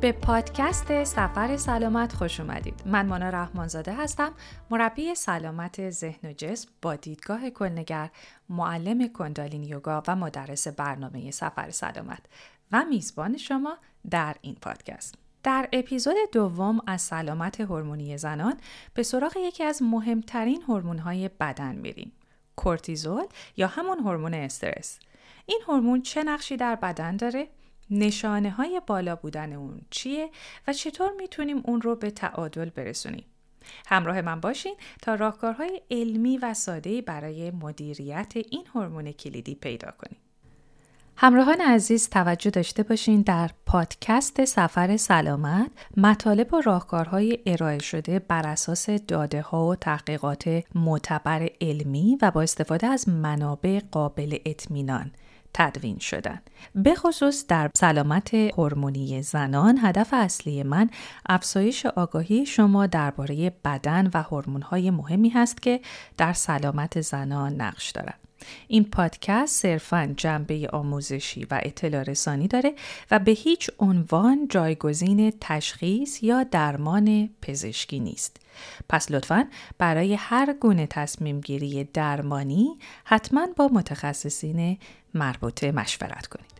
به پادکست سفر سلامت خوش اومدید. من مانا رحمانزاده هستم، مربی سلامت ذهن و جسم با دیدگاه کلنگر، معلم کندالینی یوگا و مدرس برنامه سفر سلامت و میزبان شما در این پادکست. در اپیزود دوم از سلامت هورمونی زنان به سراغ یکی از مهمترین هورمون‌های بدن میریم، کورتیزول یا همون هورمون استرس. این هورمون چه نقشی در بدن داره؟ نشانه‌های بالا بودن اون چیه و چطور میتونیم اون رو به تعادل برسونیم؟ همراه من باشین تا راهکارهای علمی و ساده‌ای برای مدیریت این هورمون کلیدی پیدا کنیم. همراهان عزیز توجه داشته باشین در پادکست سفر سلامت مطالب و راهکارهای ارائه شده بر اساس داده‌ها و تحقیقات معتبر علمی و با استفاده از منابع قابل اطمینان تدوین شدن. به خصوص در سلامت هورمونی زنان هدف اصلی من افزایش آگاهی شما درباره بدن و هورمون‌های مهمی هست که در سلامت زنان نقش دارند. این پادکست صرفاً جنبه آموزشی و اطلاع رسانی داره و به هیچ عنوان جایگزین تشخیص یا درمان پزشکی نیست. پس لطفاً برای هر گونه تصمیم گیری درمانی حتماً با متخصصین مربوطه مشورت کنید.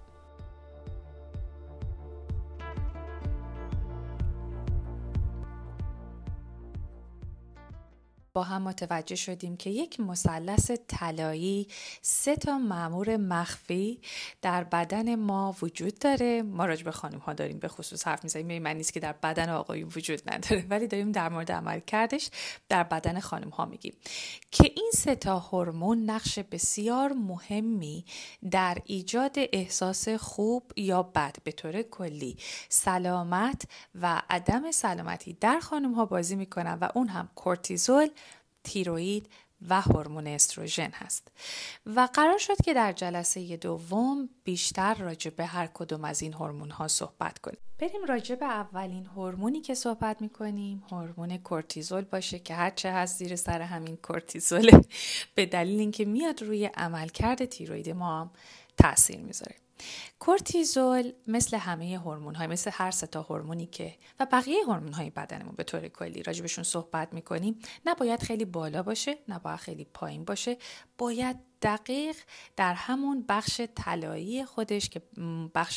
با هم متوجه شدیم که یک مثلث طلایی 3 مأمور مخفی در بدن ما وجود داره. ما راجع به خانم ها داریم به خصوص حرف میزنیم، من نیست که در بدن آقایون وجود نداره، ولی داریم در مورد عملکردش در بدن خانم ها میگیم که این 3 هورمون نقش بسیار مهمی در ایجاد احساس خوب یا بد به طور کلی، سلامت و عدم سلامتی در خانم ها بازی میکنن و اون هم کورتیزول، تیروئید و هورمون استروژن هست. و قرار شد که در جلسه دوم بیشتر راجع به هر کدوم از این هورمون ها صحبت کنیم. بریم راجع به اولین هورمونی که صحبت میکنیم، هورمون کورتیزول باشه که هرچه هست زیر سر همین کورتیزول به دلیل اینکه میاد روی عملکرد تیروئید ما هم تأثیر میذاره. کورتیزول مثل همه هورمون‌های، مثل هر 3 هورمونی که و بقیه هورمون‌های بدنمون به طور کلی راجبشون صحبت می‌کنیم، نباید خیلی بالا باشه، نباید خیلی پایین باشه، باید دقیق در همون بخش طلایی خودش که بخش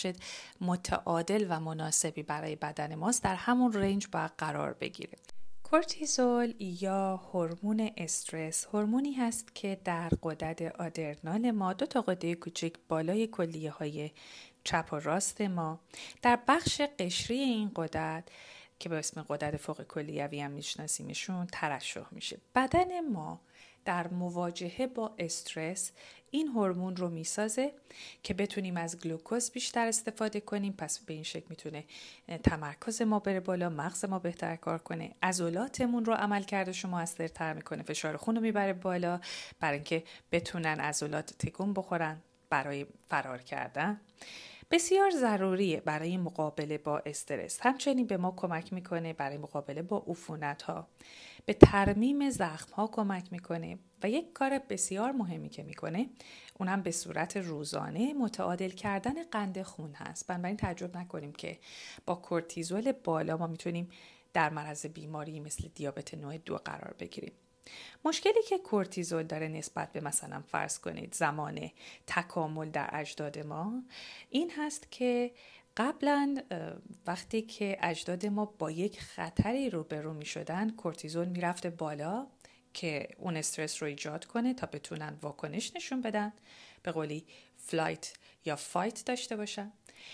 متعادل و مناسبی برای بدن ماست، در همون رنج باید قرار بگیره. کورتیزول یا هورمون استرس هورمونی هست که در غدد آدرنال ما، 2 غده کوچک بالای کلیه های چپ و راست ما، در بخش قشری این غدد که به اسم غدد فوق کلیوی هم میشناسیمشون ترشح میشه. بدن ما در مواجهه با استرس این هورمون رو میسازه که بتونیم از گلوکوز بیشتر استفاده کنیم، پس به این شکل میتونه تمرکز ما بره بالا، مغز ما بهتر کار کنه، عضلاتمون رو عملکردش رو موثرتر میکنه، فشار خون رو میبره بالا برای اینکه بتونن عضلات تکون بخورن برای فرار کردن. بسیار ضروریه برای مقابله با استرس. همچنین به ما کمک میکنه برای مقابله با عفونت‌ها، به ترمیم زخم‌ها کمک میکنه و یک کار بسیار مهمی که میکنه اون هم به صورت روزانه متعادل کردن قند خون هست. بنابراین تعجب نکنیم که با کورتیزول بالا ما میتونیم در معرض بیماری مثل دیابت نوع 2 قرار بگیریم. مشکلی که کورتیزول داره نسبت به مثلا فرض کنید زمان تکامل در اجداد ما این هست که قبلا وقتی که اجداد ما با یک خطری روبرو می شدن، کورتیزول می رفته بالا که اون استرس رو ایجاد کنه تا بتونن واکنش نشون بدن، به قولی فلایت یا فایت داشته باشن.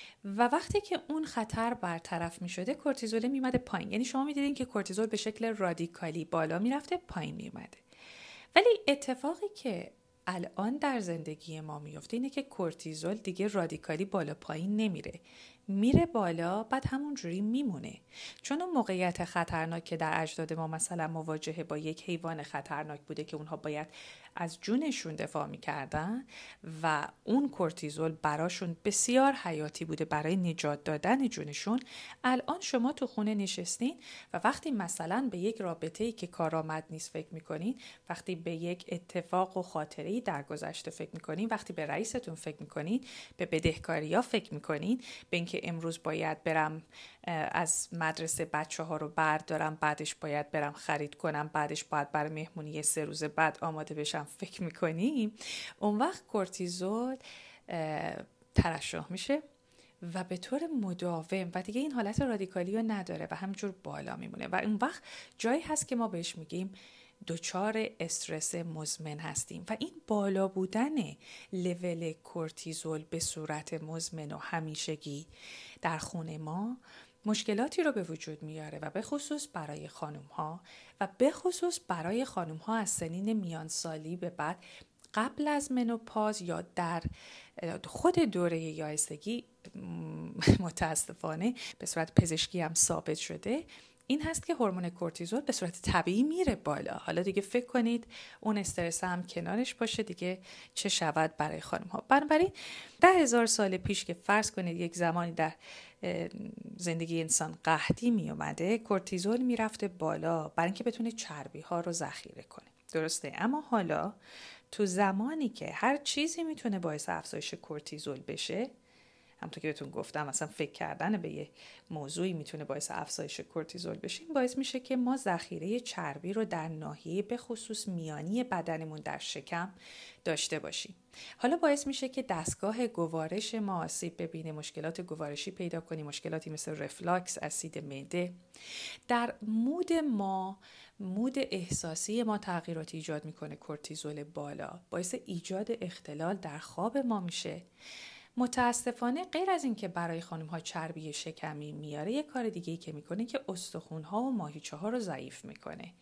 و وقتی که اون خطر برطرف می شده کورتیزول می اومده پایین. یعنی شما می دیدین که کورتیزول به شکل رادیکالی بالا می رفته، پایین می اومده. ولی اتفاقی که الان در زندگی ما میفته اینه که کورتیزول دیگه رادیکالی بالا پایین نمیره، میره بالا بعد همون جوری میمونه. چون اون موقعیت خطرناک که در اجداد ما مثلا مواجهه با یک حیوان خطرناک بوده که اونها باید از جونشون دفاع میکردن و اون کورتیزول براشون بسیار حیاتی بوده برای نجات دادن جونشون، الان شما تو خونه نشستین و وقتی مثلا به یک رابطه‌ای که کارآمد نیست فکر میکنین، وقتی به یک اتفاق و خاطره‌ای در گذشته فکر میکنین، وقتی به رئیستون فکر میکنین، به بدهکاری‌ها فکر میکنین، به اینکه که امروز باید برم از مدرسه بچه ها رو بردارم، بعدش باید برم خرید کنم، بعدش باید برای مهمونی 3 روز بعد آماده بشم فکر میکنیم، اون وقت کورتیزول ترشح میشه و به طور مداوم و دیگه این حالت رادیکالی رو نداره و همینجور بالا میمونه و اون وقت جایی هست که ما بهش میگیم دچار استرس مزمن هستیم و این بالا بودن لول کورتیزول به صورت مزمن و همیشگی در خون ما مشکلاتی رو به وجود میاره و به خصوص برای خانم ها و به خصوص برای خانم ها از سنین میانسالی به بعد قبل از منوپاز یا در خود دوره یائسگی. متاسفانه به صورت پزشکی هم ثابت شده این هست که هورمون کورتیزول به صورت طبیعی میره بالا. حالا دیگه فکر کنید اون استرس هم کنارش باشه دیگه چه شود برای خانم ها. بنابراین 10,000 سال پیش که فرض کنید یک زمانی در زندگی انسان قحطی می اومده، کورتیزول میرفته بالا برای اینکه بتونه چربی ها رو ذخیره کنه. درسته؟ اما حالا تو زمانی که هر چیزی میتونه باعث افزایش کورتیزول بشه، همونطور که بهتون گفتم مثلا فکر کردن به یه موضوعی میتونه باعث افزایش کورتیزول بشه، این باعث میشه که ما ذخیره چربی رو در ناحیه به خصوص میانی بدنمون در شکم داشته باشیم. حالا باعث میشه که دستگاه گوارش ما آسیب ببینه، مشکلات گوارشی پیدا کنیم، مشکلاتی مثل رفلاکس، اسید معده. در مود احساسی ما تغییراتی ایجاد میکنه. کورتیزول بالا باعث ایجاد اختلال در خواب ما میشه. متاسفانه غیر از این که برای خانم ها چربی شکمی میاره، یک کار دیگه‌ای که میکنه که استخوان ها و ماهیچه ها رو ضعیف میکنه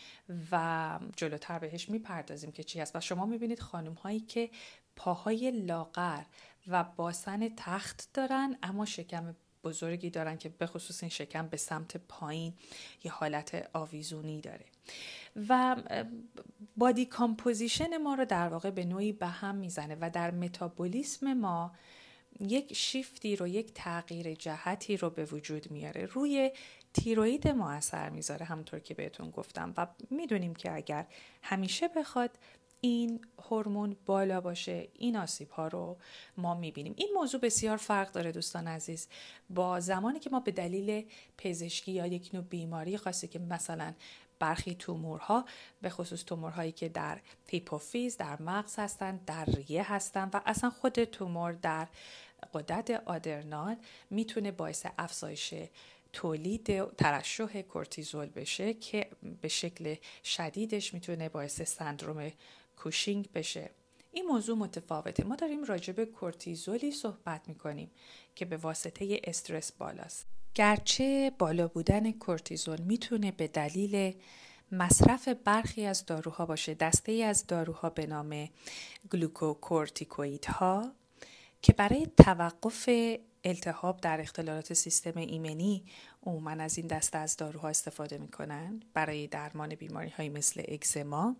و جلوتر بهش میپردازیم که چی هست. و شما میبینید خانم هایی که پاهای لاغر و باسن تخت دارن اما شکم بزرگی دارن که به خصوص این شکم به سمت پایین یه حالت آویزونی داره و بادی کامپوزیشن ما رو در واقع به نوعی به هم میزنه و در متابولیسم ما یک شیفتی رو، یک تغییر جهتی رو به وجود میاره. روی تیروئید ما اثر میذاره همونطور که بهتون گفتم و میدونیم که اگر همیشه بخواد این هورمون بالا باشه این آسیب ها رو ما میبینیم. این موضوع بسیار فرق داره دوستان عزیز با زمانی که ما به دلیل پزشکی یا یک نوع بیماری خاصی که مثلا برخی تومورها، به خصوص تومورهایی که در هیپوفیز در مغز هستند، در ریه هستند و اصلا خود تومور در غدد آدرنال میتونه باعث افزایش تولید ترشح کورتیزول بشه که به شکل شدیدش میتونه باعث سندروم کوشینگ بشه. این موضوع متفاوته. ما داریم راجع به کورتیزولی صحبت میکنیم که به واسطه استرس بالاست. گرچه بالا بودن کورتیزول میتونه به دلیل مصرف برخی از داروها باشه، دسته‌ای از داروها به نام گلوکوکورتیکوئیدها که برای توقف التهاب در اختلالات سیستم ایمنی عموماً از این دسته از داروها استفاده میکنن برای درمان بیماری‌هایی مثل اگزما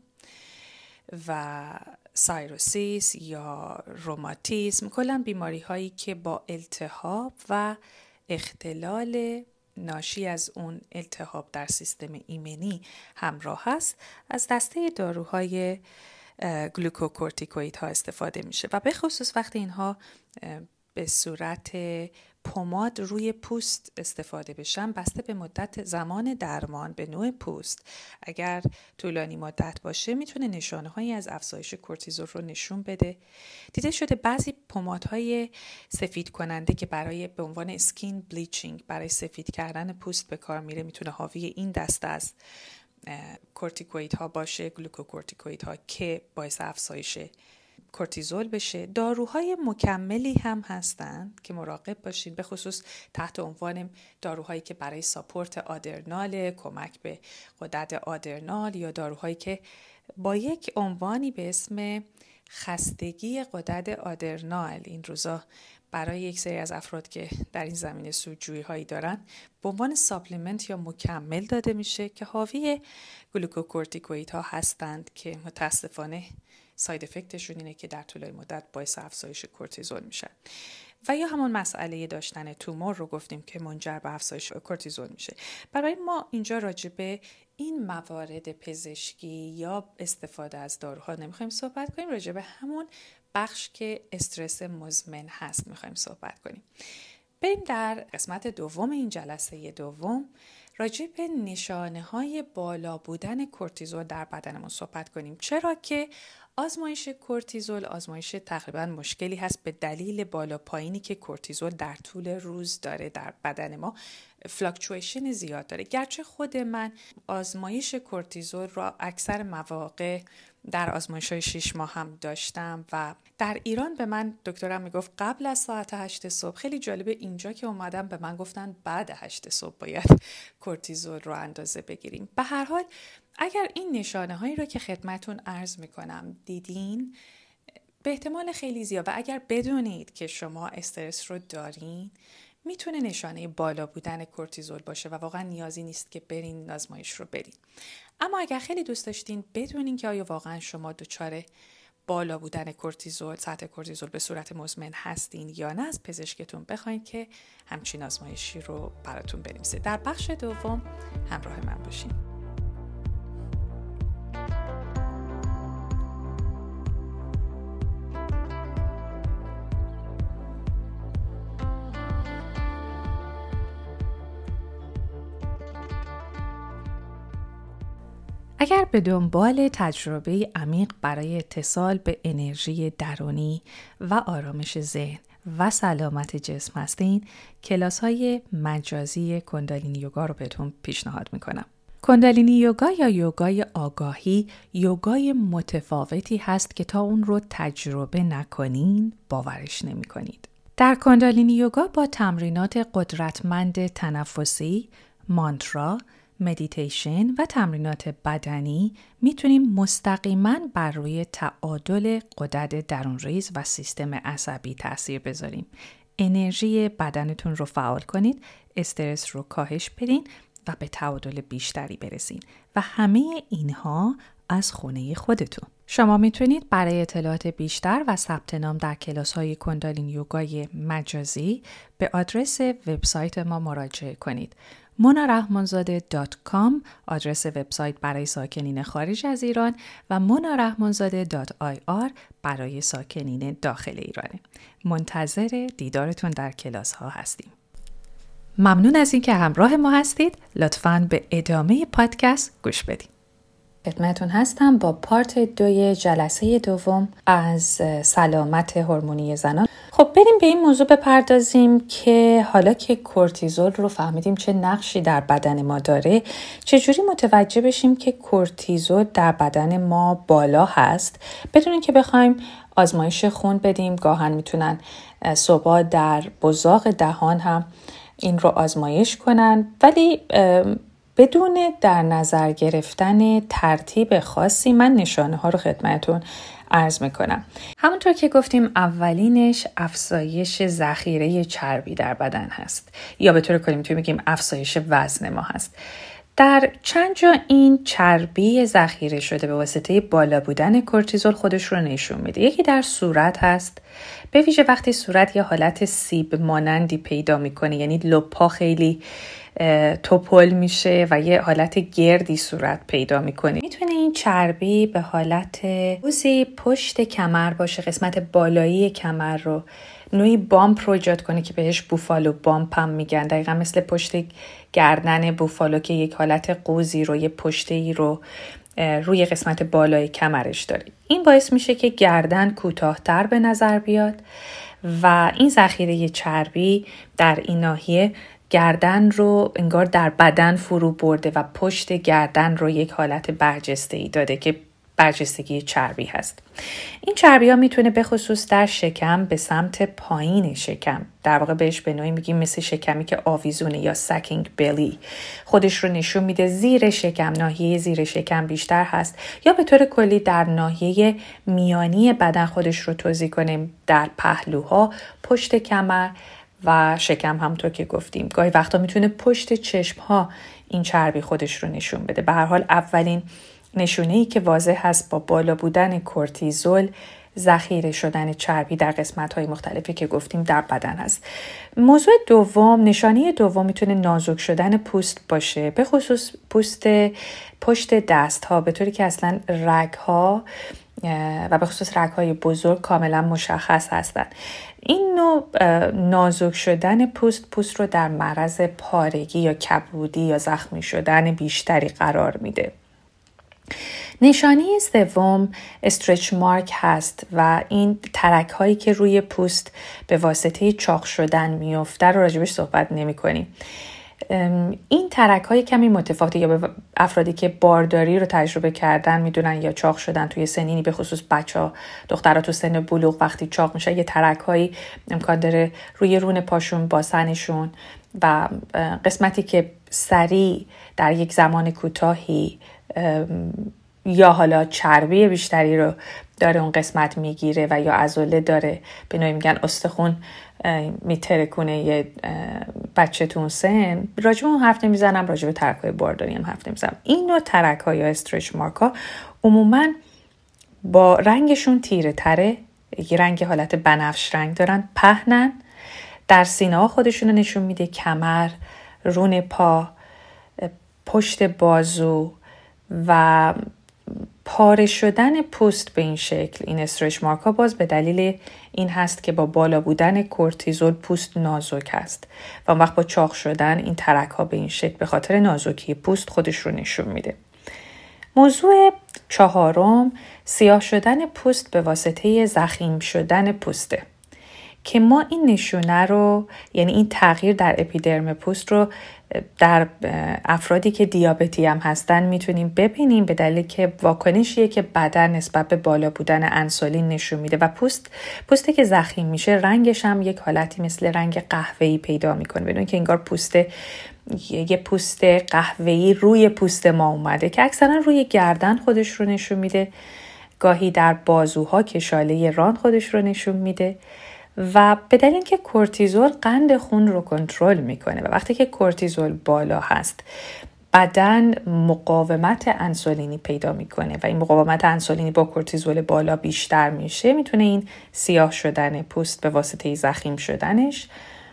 و سایروسیس یا روماتیسم، کلاً بیماری‌هایی که با التهاب و اختلال ناشی از اون التهاب در سیستم ایمنی همراه هست، از دسته داروهای گلوکوکورتیکوئیدها استفاده میشه و به خصوص وقتی اینها به صورت پماد روی پوست استفاده بشن، بسته به مدت زمان درمان به نوع پوست، اگر طولانی مدت باشه میتونه نشانه‌هایی از افزایش کورتیزول رو نشون بده. دیده شده بعضی پمادهای سفید کننده که برای به عنوان اسکین بلیچینگ برای سفید کردن پوست به کار میره میتونه حاوی این دسته از کورتیکوئیدها باشه، گلوکوکورتیکوئیدها که باعث افزایش کورتیزول بشه. داروهای مکملی هم هستند که مراقب باشین، به خصوص تحت عنوان داروهایی که برای ساپورت آدرنال، کمک به غدد آدرنال، یا داروهایی که با یک عنوانی به اسم خستگی غدد آدرنال این روزا برای یک سری از افراد که در این زمینه سودجویی هایی دارن به عنوان ساپلیمنت یا مکمل داده میشه که حاوی گلوکوکورتیکوئیدها هستند که متاسفانه ساید افکتشون اینه که در طولانی مدت باعث افزایش کورتیزول میشن. و یا همون مسئله داشتن تومور رو گفتیم که منجر به افزایش کورتیزول میشه. برای ما اینجا راجع به این موارد پزشکی یا استفاده از داروها نمیخوایم صحبت کنیم، راجع به همون بخش که استرس مزمن هست میخوایم صحبت کنیم. بریم در قسمت دوم این جلسه دوم راجع به نشانه‌های بالا بودن کورتیزول در بدنمون صحبت کنیم. چرا که آزمایش کورتیزول آزمایش تقریبا مشکلی هست به دلیل بالا پایینی که کورتیزول در طول روز داره در بدن ما، فلاکچویشن زیاد داره. گرچه خود من آزمایش کورتیزول را اکثر مواقع در آزمایش‌های 6 ماه هم داشتم و در ایران به من دکترم میگفت قبل از ساعت 8 صبح. خیلی جالبه اینجا که اومدم به من گفتن بعد 8 صبح باید کورتیزول رو اندازه بگیریم. به هر حال اگر این نشانه هایی رو که خدمتون عرض میکنم دیدین، به احتمال خیلی زیاد و اگر بدونید که شما استرس رو دارین، میتونه نشانه بالا بودن کورتیزول باشه و واقعا نیازی نیست که برین آزمایش رو برین. اما اگر خیلی دوست داشتین بدونین که آیا واقعا شما دچار بالا بودن کورتیزول، سطح کورتیزول به صورت مزمن هستین یا نه، از پزشکتون بخواید که همچین آزمایشی رو براتون بنویسه. در بخش دوم همراه من باشین. اگر به دنبال تجربه عمیق برای اتصال به انرژی درونی و آرامش ذهن و سلامت جسم هستین، کلاس‌های مجازی کندالینی یوگا رو بهتون پیشنهاد میکنم. کندالینی یوگا یا یوگای آگاهی یوگای متفاوتی هست که تا اون رو تجربه نکنین باورش نمی‌کنید. در کندالینی یوگا با تمرینات قدرتمند تنفسی، مانترا، مدیتیشن و تمرینات بدنی میتونیم مستقیما بر روی تعادل غدد درونریز و سیستم عصبی تاثیر بذاریم. انرژی بدنتون رو فعال کنید، استرس رو کاهش بدین و به تعادل بیشتری برسین و همه اینها از خونه خودتون. شما میتونید برای اطلاعات بیشتر و ثبت نام در کلاس‌های کندالینی یوگای مجازی به آدرس وبسایت ما مراجعه کنید. monarahmanzade.com آدرس وبسایت برای ساکنین خارج از ایران و monarahmanzade.ir برای ساکنین داخل ایرانه. منتظر دیدارتون در کلاس ها هستیم. ممنون از اینکه همراه ما هستید. لطفاً به ادامه پادکست گوش بدید. خدمتتون هستم با پارت 2 جلسه دوم از سلامت هورمونی زنان. خب بریم به این موضوع بپردازیم که حالا که کورتیزول رو فهمیدیم چه نقشی در بدن ما داره، چجوری متوجه بشیم که کورتیزول در بدن ما بالا هست بدون که بخوایم آزمایش خون بدیم. گاهن میتونن صبح در بزاق دهان هم این رو آزمایش کنن، ولی بدون در نظر گرفتن ترتیب خاصی من نشانه ها رو خدمتتون عرض میکنم. همونطور که گفتیم اولینش افزایش ذخیره چربی در بدن هست یا به طور کلی میتونیم بگیم افزایش وزن ما هست. در چند جا این چربی ذخیره شده به واسطه بالا بودن کورتیزول خودش رو نشون میده. یکی در صورت هست، به ویژه وقتی صورت یه حالت سیب مانندی پیدا میکنه، یعنی لپا خیلی توپل میشه و یه حالت گردی صورت پیدا میکنه. میتونه این چربی به حالت بوزی پشت کمر باشه، قسمت بالایی کمر رو نوعی بامپ رو ایجاد کنه که بهش بوفالو بامپ هم میگن. دقیقا مثل پشت گردن بوفالو که یک حالت قوزی رو، یه پشته‌ای رو روی قسمت بالای کمرش داره. این باعث میشه که گردن کوتاه‌تر به نظر بیاد و این ذخیره چربی در این ناحیه گردن رو انگار در بدن فرو برده و پشت گردن رو یک حالت برجسته‌ای داده که برجستگی چربی هست. این چربی ها میتونه به خصوص در شکم به سمت پایین شکم، در واقع بهش به نوعی میگیم مثل شکمی که آویزونه یا ساکینگ بلی، خودش رو نشون میده زیر شکم، ناحیه زیر شکم بیشتر هست، یا به طور کلی در ناحیه میانی بدن خودش رو توزیع کنیم، در پهلوها، پشت کمر و شکم همونطور که گفتیم. گاهی وقتا میتونه پشت چشم ها این چربی خودش رو نشون بده. به هر حال اولین نشونه‌ای که واضح هست با بالا بودن کورتیزول ذخیره شدن چربی در قسمت‌های مختلفی که گفتیم در بدن هست. موضوع دوم، نشانه دوم میتونه نازک شدن پوست باشه، به خصوص پوست پشت دست‌ها، به طوری که اصلا رگ‌ها و به خصوص رگ‌های بزرگ کاملا مشخص هستند. این نوع نازک شدن پوست رو در معرض پارگی یا کبودی یا زخمی شدن بیشتری قرار میده. نشانه سوم استرچ مارک هست و این ترک هایی که روی پوست به واسطه چاق شدن میفته رو راجبش صحبت نمی کنیم. این ترک های کمی متفاوته، یا به افرادی که بارداری رو تجربه کردن میدونن، یا چاق شدن توی سنینی، به خصوص بچه‌ها، دخترها تو سن بلوغ وقتی چاق میشه یه ترک هایی امکان داره روی رون پاشون، باسنشون و قسمتی که سریع در یک زمان کوتاهی یا حالا چربی بیشتری رو داره اون قسمت میگیره و یا عضله داره، به نوعی میگن استخون میترکونه یه بچه تو اون سن. راجب اون حرف نمیزنم، راجب ترک‌های بارداری هم حرف نمیزنم. این نوع ترک‌ها یا استرچ مارک‌ها عموماً با رنگشون تیره تره، یه رنگ حالت بنفش رنگ دارن، پهنن، در سینه ها خودشون رو نشون میده، کمر، رون پا، پشت بازو و پاره شدن پوست به این شکل. این استرچ مارک ها باز به دلیل این هست که با بالا بودن کورتیزول پوست نازک است و اون وقت با چاق شدن این ترک ها به این شکل به خاطر نازکی پوست خودش رو نشون میده. موضوع چهارم سیاه شدن پوست به واسطه ضخیم شدن پوسته که ما این نشونه رو، یعنی این تغییر در اپیدرم پوست رو در افرادی که دیابتی هم هستن میتونیم ببینیم، به دلیل که واکنشیه که بدن نسبت به بالا بودن انسولین نشون میده و پوستی که ضخیم میشه رنگش هم یک حالتی مثل رنگ قهوه‌ای پیدا میکنه، بدون که انگار یه پوست قهوه‌ای روی پوست ما اومده که اکثرا روی گردن خودش رو نشون میده، گاهی در بازوها که شاله ران خودش رو نشون میده و به دلیل اینکه کورتیزول قند خون رو کنترل میکنه و وقتی که کورتیزول بالا هست بدن مقاومت انسولینی پیدا میکنه و این مقاومت انسولینی با کورتیزول بالا بیشتر میشه، میتونه این سیاه شدن پوست به واسطه ضخیم شدنش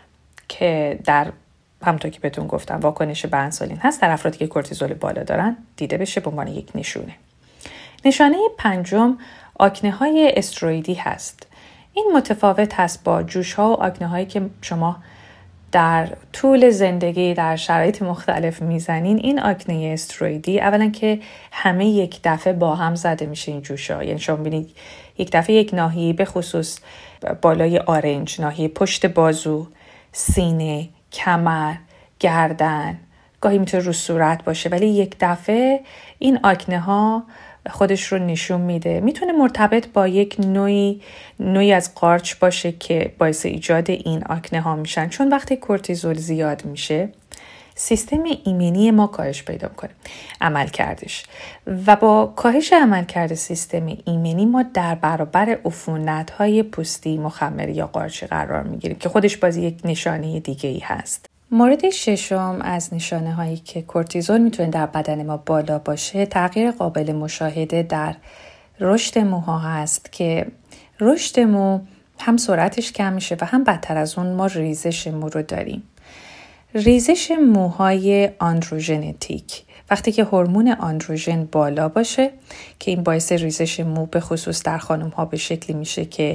که در همونطور که بهتون گفتم واکنش به انسولین هست در افرادی که کورتیزول بالا دارن دیده بشه به عنوان یک نشونه. نشانه پنجم آکنه های استروئیدی هست. این متفاوت هست با جوش ها و آکنه هایی که شما در طول زندگی در شرایط مختلف میزنین. این آکنه استروئیدی اولا که همه یک دفعه با هم زده میشه این جوش ها، یعنی شما ببینید یک دفعه یک ناحیه، به خصوص بالای آرنج، ناحیه پشت بازو، سینه، کمر، گردن، گاهی میتونه رو صورت باشه، ولی یک دفعه این آکنه ها خودش رو نشون میده. میتونه مرتبط با یک نوعی از قارچ باشه که باعث ایجاد این آکنه ها میشن، چون وقتی کورتیزول زیاد میشه سیستم ایمنی ما کاهش پیدا میکنه، عملکردش، و با کاهش عملکرد سیستم ایمنی ما در برابر عفونت‌های پوستی مخمر یا قارچی قرار میگیریم که خودش بازی یک نشانه دیگه ای هست. مورد ششم از نشانه هایی که کورتیزول میتونه در بدن ما بالا باشه، تغییر قابل مشاهده در رشد موها هست که رشد مو هم سرعتش کم میشه و هم بدتر از اون ما ریزش مو رو داریم. ریزش موهای آندروژنتیک، وقتی که هورمون آندروژن بالا باشه که این باعث ریزش مو به خصوص در خانم ها به شکلی میشه که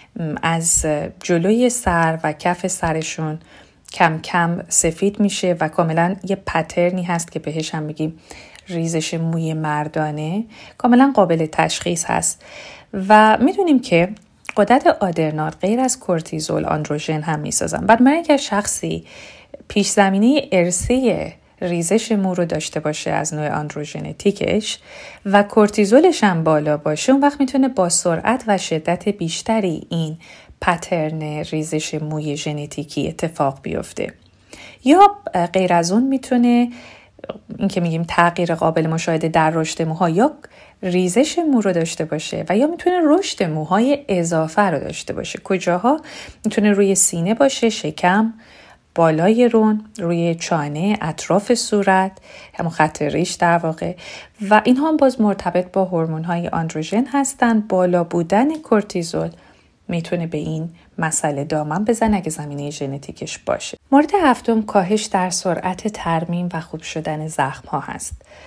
از جلوی سر و کف سرشون کم کم سفید میشه و کاملا یه پترنی هست که بهش هم میگیم ریزش موی مردانه، کاملا قابل تشخیص هست. و میدونیم که غدد آدرنال غیر از کورتیزول آندروژن هم میسازن. بعد من اگر شخصی پیش زمینه ارثی ریزش مو رو داشته باشه از نوع آندروژنتیکش و کورتیزولش هم بالا باشه، اون وقت میتونه با سرعت و شدت بیشتری این پترن ریزش موی ژنتیکی اتفاق بیفته. یا غیر از اون میتونه این که میگیم تغییر قابل مشاهده در رشد موها یا ریزش مو رو داشته باشه و یا میتونه رشد موهای اضافه رو داشته باشه. کجاها؟ میتونه روی سینه باشه، شکم، بالای رون، روی چانه، اطراف صورت، همون خط ریش در واقع، و اینها هم باز مرتبط با هورمون‌های آندروژن هستن. بالا بودن کورتیزول میتونه به این مسئله دامن بزنه اگه زمینه ژنتیکش باشه. مورد هفتم کاهش در سرعت ترمیم و خوب شدن زخم ها هست.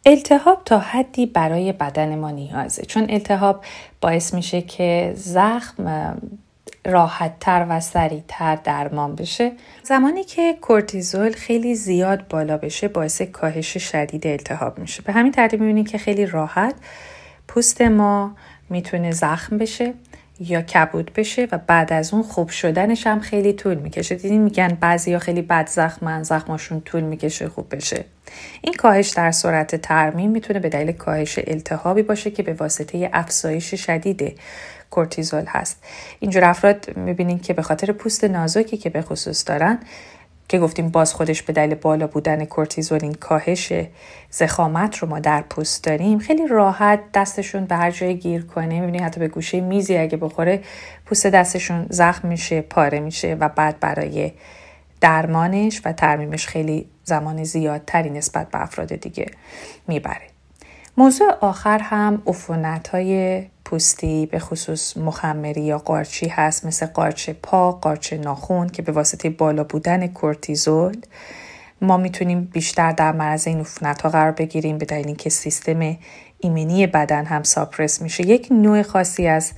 التهاب تا حدی برای بدن ما نیازه، چون التهاب باعث میشه که زخم راحت‌تر و سریع‌تر درمان بشه. زمانی که کورتیزول خیلی زیاد بالا بشه باعث کاهش شدید التهاب میشه. به همین ترتیب میبینیم که خیلی راحت پوست ما میتونه زخم بشه یا کبود بشه و بعد از اون خوب شدنش هم خیلی طول میکشه. دیدین میگن بعضیا خیلی بد زخمشون طول میکشه خوب بشه. این کاهش در سرعت ترمیم میتونه به دلیل کاهش التهابی باشه که به واسطه افزایش شدید کورتیزول هست. اینجور افراد میبینین که به خاطر پوست نازکی که به خصوص دارن، که گفتیم باز خودش به دلیل بالا بودن کورتیزول این کاهش ضخامت رو ما در پوست داریم، خیلی راحت دستشون به هر جای گیر کنه. میبینید حتی به گوشه میزی اگه بخوره پوست دستشون زخم میشه، پاره میشه و بعد برای درمانش و ترمیمش خیلی زمان زیادتری نسبت به افراد دیگه میبره. موضوع آخر هم عفونت‌های پوستی به خصوص مخمری یا قارچی هست، مثل قارچ پا، قارچ ناخن، که به واسطه بالا بودن کورتیزول ما میتونیم بیشتر در معرض این عفونت‌ها قرار بگیریم، به دلیل اینکه سیستم ایمنی بدن هم ساپرس میشه. یک نوع خاصی از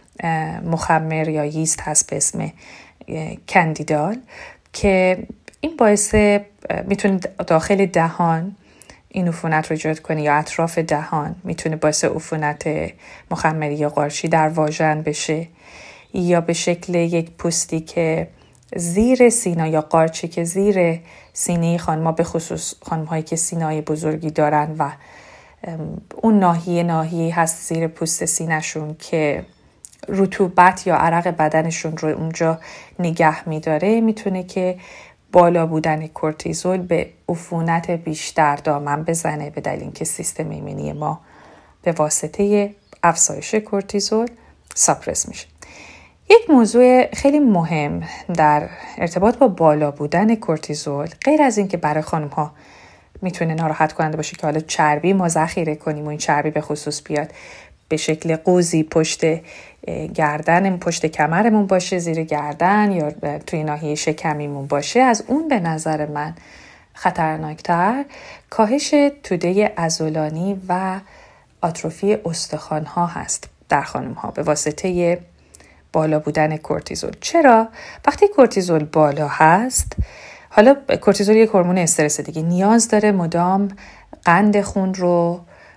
مخمر یا ییست هست به اسم کاندیدال که این باعث میتونه داخل دهان این عفونت رو ایجاد کنه یا اطراف دهان میتونه باعث عفونت مخمری یا قارچی در واژن بشه، یا به شکل یک پوستی که زیر سینا یا قارچی که زیر سینه خانم‌ها، به خصوص خانم‌هایی که سینه‌های بزرگی دارن و اون ناحیه هست زیر پوست سینه‌شون که رطوبت یا عرق بدنشون رو اونجا نگه میداره، میتونه که بالا بودن کورتیزول به عفونت بیشتر دامن بزنه، به دلیل اینکه سیستم ایمنی ما به واسطه افزایش کورتیزول ساپرس میشه. یک موضوع خیلی مهم در ارتباط با بالا بودن کورتیزول، غیر از اینکه برای خانم ها میتونه ناراحت کننده باشه که حالا چربی ما ذخیره کنیم و این چربی به خصوص بیاد به شکل قوزی پشت گردن، پشت کمرمون باشه، زیر گردن یا توی ناحیه شکمیمون باشه، از اون به نظر من خطرناکتر کاهش توده عضلانی و آتروفی استخوان‌ها هست در خانم‌ها به واسطه بالا بودن کورتیزول. چرا؟ وقتی کورتیزول بالا هست، حالا کورتیزول یک هورمون استرس دیگه، نیاز داره مدام قند خون رو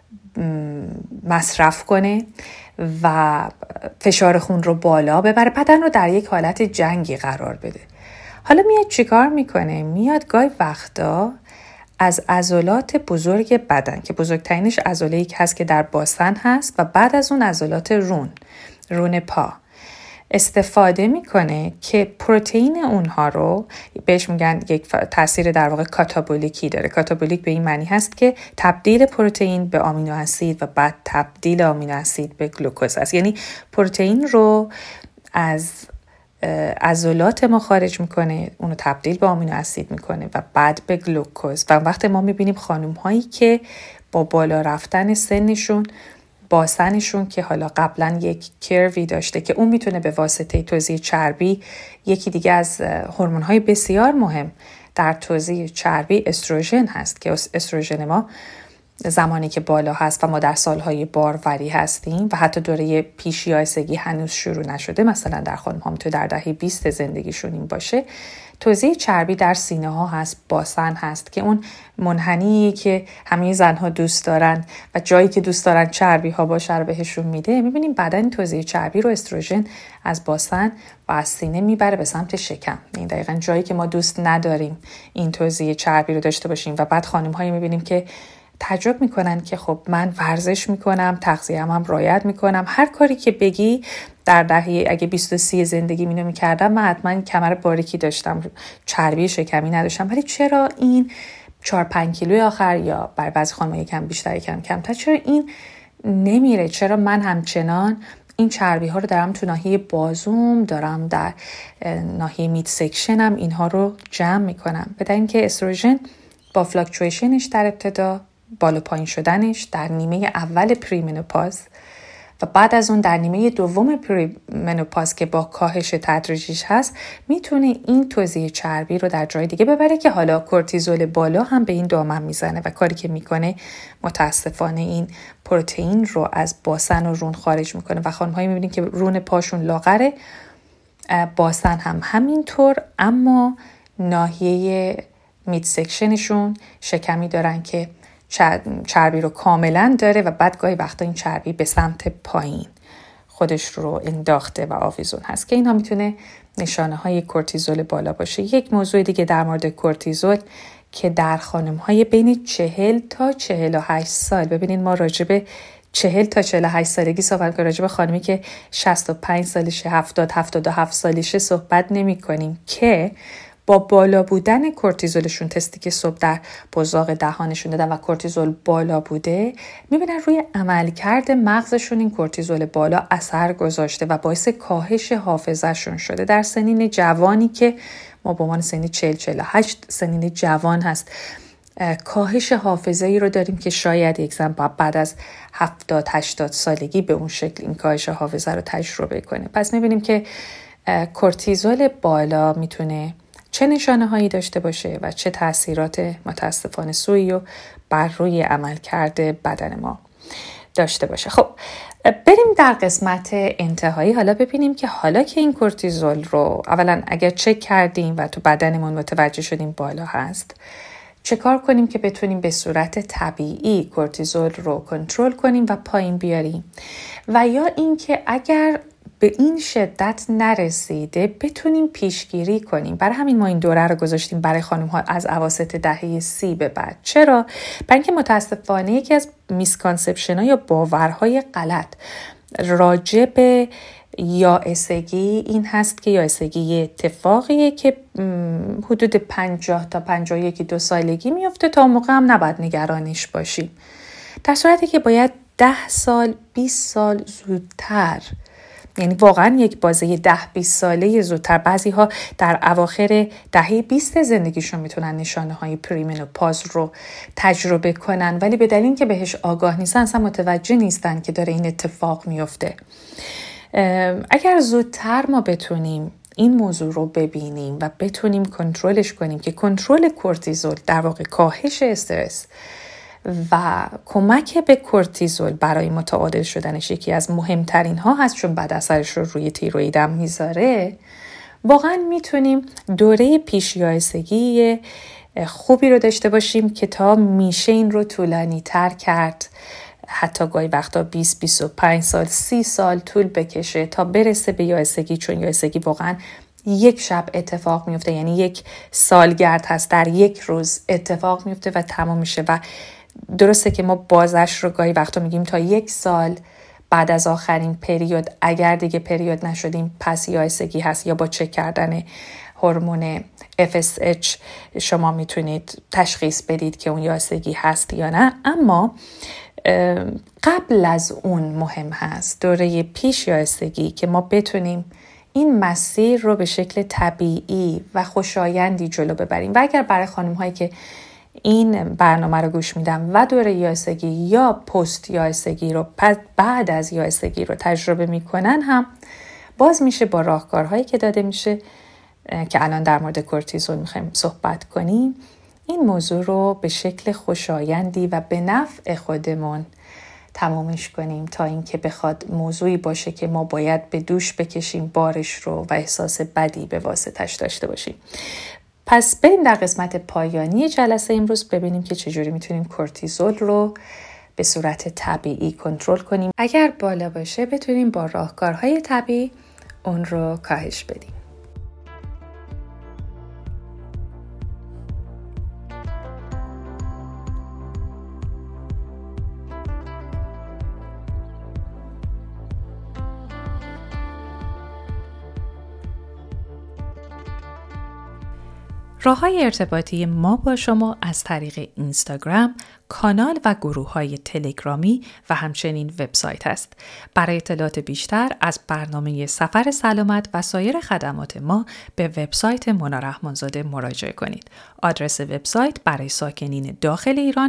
مصرف کنه و فشار خون رو بالا ببره، بدن رو در یک حالت جنگی قرار بده. حالا میاد چیکار میکنه؟ میاد گاهی وقتا از عضلات بزرگ بدن که بزرگترینش عضله‌ای که هست که در باسن هست و بعد از اون عضلات رون پا استفاده میکنه که پروتئین اونها رو، بهش میگن یک تاثیر در واقع کاتابولیکی داره. کاتابولیک به این معنی هست که تبدیل پروتئین به آمینو اسید و بعد تبدیل آمینو اسید به گلوکوز است. یعنی پروتئین رو از عضلات ما خارج میکنه، اونو تبدیل به آمینو اسید میکنه و بعد به گلوکوز. و وقت ما میبینیم خانم هایی که با بالا رفتن سنشون، باسنشون که حالا قبلا یک کروی داشته که اون میتونه به واسطه توزیع چربی، یکی دیگه از هورمون‌های بسیار مهم در توزیع چربی استروژن هست که استروژن ما زمانی که بالا هست و ما در سالهای باروری هستیم و حتی دوره پیشیاسگی هنوز شروع نشده، مثلا در خانم‌ها میتونه در دهه 20 زندگیشون این باشه، توزیع چربی در سینه ها هست، باسن هست که اون منحنی که همه زنها دوست دارن و جایی که دوست دارن چربی ها باشه رو بهشون میده. میبینیم بدن توزیع چربی رو استروژن از باسن و از سینه میبره به سمت شکم. این دقیقاً جایی که ما دوست نداریم این توزیع چربی رو داشته باشیم. و بعد خانم هایی میبینیم که تعجب میکنن که خب من ورزش میکنم، تغذیه‌ام هم رعایت میکنم، هر کاری که بگی در دهه اگه 20-30 زندگی مینو میکردم من حتما کمر باریکی داشتم، چربی شکمی نداشتم، ولی چرا این 4-5 کیلوی آخر یا برای بعضی خانم‌ها یکم بیشتر یکم کمتر چرا این نمیره؟ چرا من همچنان این چربی ها رو دارم تو ناحیه بازوم، دارم در ناحیه مید سکشنم اینها رو جمع میکنم؟ بدن اینکه استروژن با فلاکچویشنش در ابتدا، بالا پایین شدنش در نیمه اول پریمنوپاز و بعد از اون در نیمه دوم پریمنوپاز که با کاهش تدریجیش هست میتونه این توزیع چربی رو در جای دیگه ببره که حالا کورتیزول بالا هم به این دامن میزنه و کاری که میکنه متاسفانه این پروتئین رو از باسن و رون خارج میکنه و خانم‌هایی میبینید که رون پاشون لاغره، باسن هم همینطور، اما ناحیه مید سکشنشون شکمی دارن که چربی رو کاملا داره و بعد گاهی وقتا این چربی به سمت پایین خودش رو انداخته و آویزون هست که اینها میتونه نشانه های کورتیزول بالا باشه. یک موضوع دیگه در مورد کورتیزول که در خانم های بین 40 تا 48 سال، ببینید ما راجب 40 تا 48 سالگی صحبت کنیم، راجب خانمی که 65 سالشه، 77 سالشه صحبت نمی کنیم که با بالا بودن کورتیزولشون، تستی که صبح در بزاق دهانشون دادن و کورتیزول بالا بوده، میبینن روی عملکرد مغزشون این کورتیزول بالا اثر گذاشته و باعث کاهش حافظهشون شده. در سنین جوانی که ما به عنوان سنین 40-48 سنین جوان هست، کاهش حافظه ای رو داریم که شاید یک زن بعد از 70-80 سالگی به اون شکل این کاهش حافظه رو تجربه کنه. پس میبینیم که کورتیزول بالا میتونه چه نشانه هایی داشته باشه و چه تاثیرات متاسفانه سوئی رو بر روی عملکرد بدن ما داشته باشه. خب بریم در قسمت انتهایی. حالا ببینیم که حالا که این کورتیزول رو اولا اگر چک کردیم و تو بدنمون متوجه شدیم بالا هست، چه کار کنیم که بتونیم به صورت طبیعی کورتیزول رو کنترل کنیم و پایین بیاریم، و یا اینکه اگر به این شدت نرسیده بتونیم پیشگیری کنیم. برای همین ما این دوره رو گذاشتیم برای خانم ها از اواسط دهه 30 به بعد. چرا؟ برای اینکه متاسفانه یکی از میسکانسپشن ها یا باورهای غلط راجع به یائسگی این هست که یائسگی یه اتفاقیه که حدود 50 تا 51 سالگی میفته، تا موقع هم نباید نگرانش باشیم، در صورتی که باید 10 سال 20 سال زودتر، یعنی واقعا یک بازه 10-20 ساله زودتر، بعضی ها در اواخر دهه 20 زندگیشون میتونن نشانه های پریمنوپاز رو تجربه کنن، ولی به دلیل که بهش آگاه نیستن اصلا متوجه نیستن که داره این اتفاق میفته. اگر زودتر ما بتونیم این موضوع رو ببینیم و بتونیم کنترلش کنیم، که کنترل کورتیزول در واقع کاهش استرس و کمک به کورتیزول برای متعادل شدنش یکی از مهمترین ها هست، چون بعد اثرش رو روی تیروئیدم میذاره، واقعا میتونیم دوره پیش یائسگی خوبی رو داشته باشیم که تا میشه این رو طولانی تر کرد، حتی گاهی وقتا 20-25 سال 30 سال طول بکشه تا برسه به یائسگی، چون یائسگی واقعا یک شب اتفاق میفته، یعنی یک سالگرد هست، در یک روز اتفاق میفته و تمام میشه. و درسته که ما بازش رو گاهی وقتا میگیم تا 1 سال بعد از آخرین پریود، اگر دیگه پریود نشدیم پس یائسگی هست، یا با چک کردن هورمون FSH شما میتونید تشخیص بدید که اون یائسگی هست یا نه. اما قبل از اون مهم هست دوره پیش یائسگی که ما بتونیم این مسیر رو به شکل طبیعی و خوشایندی جلو ببریم. و اگر برای خانم هایی که این برنامه رو گوش میدم و دوره یائسگی یا پست یائسگی رو بعد از یائسگی رو تجربه میکنن، هم باز میشه با راهکارهایی که داده میشه که الان در مورد کورتیزول میخوایم صحبت کنیم، این موضوع رو به شکل خوشایندی و به نفع خودمون تمامش کنیم، تا اینکه بخواد موضوعی باشه که ما باید به دوش بکشیم بارش رو و احساس بدی به واسطش داشته باشیم. پس بریم در قسمت پایانی جلسه امروز ببینیم که چجوری میتونیم کورتیزول رو به صورت طبیعی کنترل کنیم. اگر بالا باشه بتونیم با راهکارهای طبیعی اون رو کاهش بدیم. راه‌های ارتباطی ما با شما از طریق اینستاگرام، کانال و گروه‌های تلگرامی و همچنین وبسایت است. برای اطلاعات بیشتر از برنامه سفر سلامت و سایر خدمات ما به وبسایت مونا رحمانزاده مراجعه کنید. آدرس وبسایت برای ساکنین داخل ایران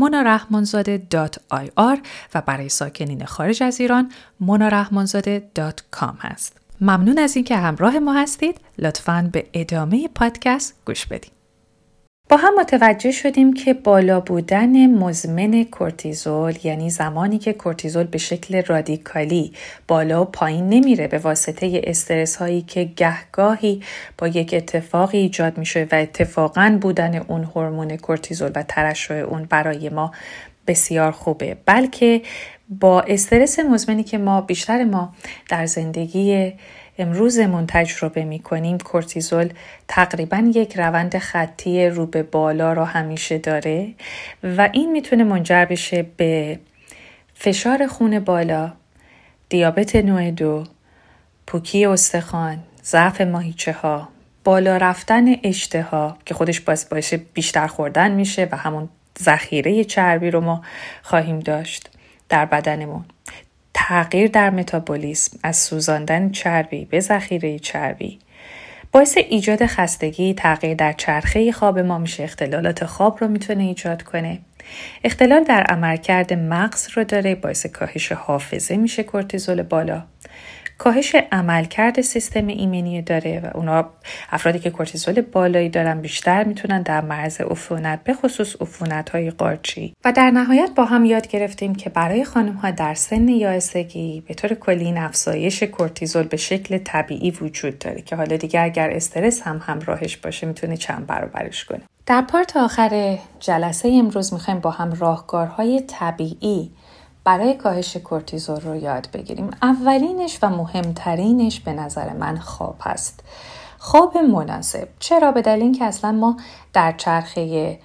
monarahmanzade.ir و برای ساکنین خارج از ایران monarahmanzade.com هست. ممنون از اینکه همراه ما هستید. لطفاً به ادامه پادکست گوش بدید. با هم متوجه شدیم که بالا بودن مزمن کورتیزول، یعنی زمانی که کورتیزول به شکل رادیکالی بالا و پایین نمیره به واسطه استرس هایی که گهگاهی با یک اتفاقی ایجاد میشه و اتفاقاً بودن اون هورمون کورتیزول و ترشح اون برای ما بسیار خوبه، بلکه با استرس مزمنی که بیشتر ما در زندگی امروزمون تجربه می‌کنیم، کورتیزول تقریباً یک روند خطی رو به بالا رو همیشه داره و این میتونه منجر بشه به فشار خون بالا، دیابت نوع 2، پوکی استخوان، ضعف ماهیچه‌ها، بالا رفتن اشتها که خودش باعث بیشتر خوردن میشه و همون ذخیره چربی رو ما خواهیم داشت در بدنمون. تغییر در متابولیسم از سوزاندن چربی به ذخیره چربی باعث ایجاد خستگی، تغییر در چرخه خواب ما میشه، اختلالات خواب رو میتونه ایجاد کنه. اختلال در عملکرد مغز رو داره، باعث کاهش حافظه میشه کورتیزول بالا. کاهش عملکرد سیستم ایمنی داره و اونا افرادی که کورتیزول بالایی دارن بیشتر میتونن در معرض عفونت، به خصوص عفونت‌های قارچی. و در نهایت با هم یاد گرفتیم که برای خانم‌ها در سن یائسگی به طور کلی این افزایش کورتیزول به شکل طبیعی وجود داره که حالا دیگه اگر استرس هم همراهش باشه میتونه چند برابرش کنه. در پارت آخر جلسه امروز میخوایم با هم راهکارهای طبیعی برای کاهش کورتیزول رو یاد بگیریم. اولینش و مهمترینش به نظر من خواب هست. خواب مناسب. چرا؟ به دلیل اینکه اصلا ما در چرخه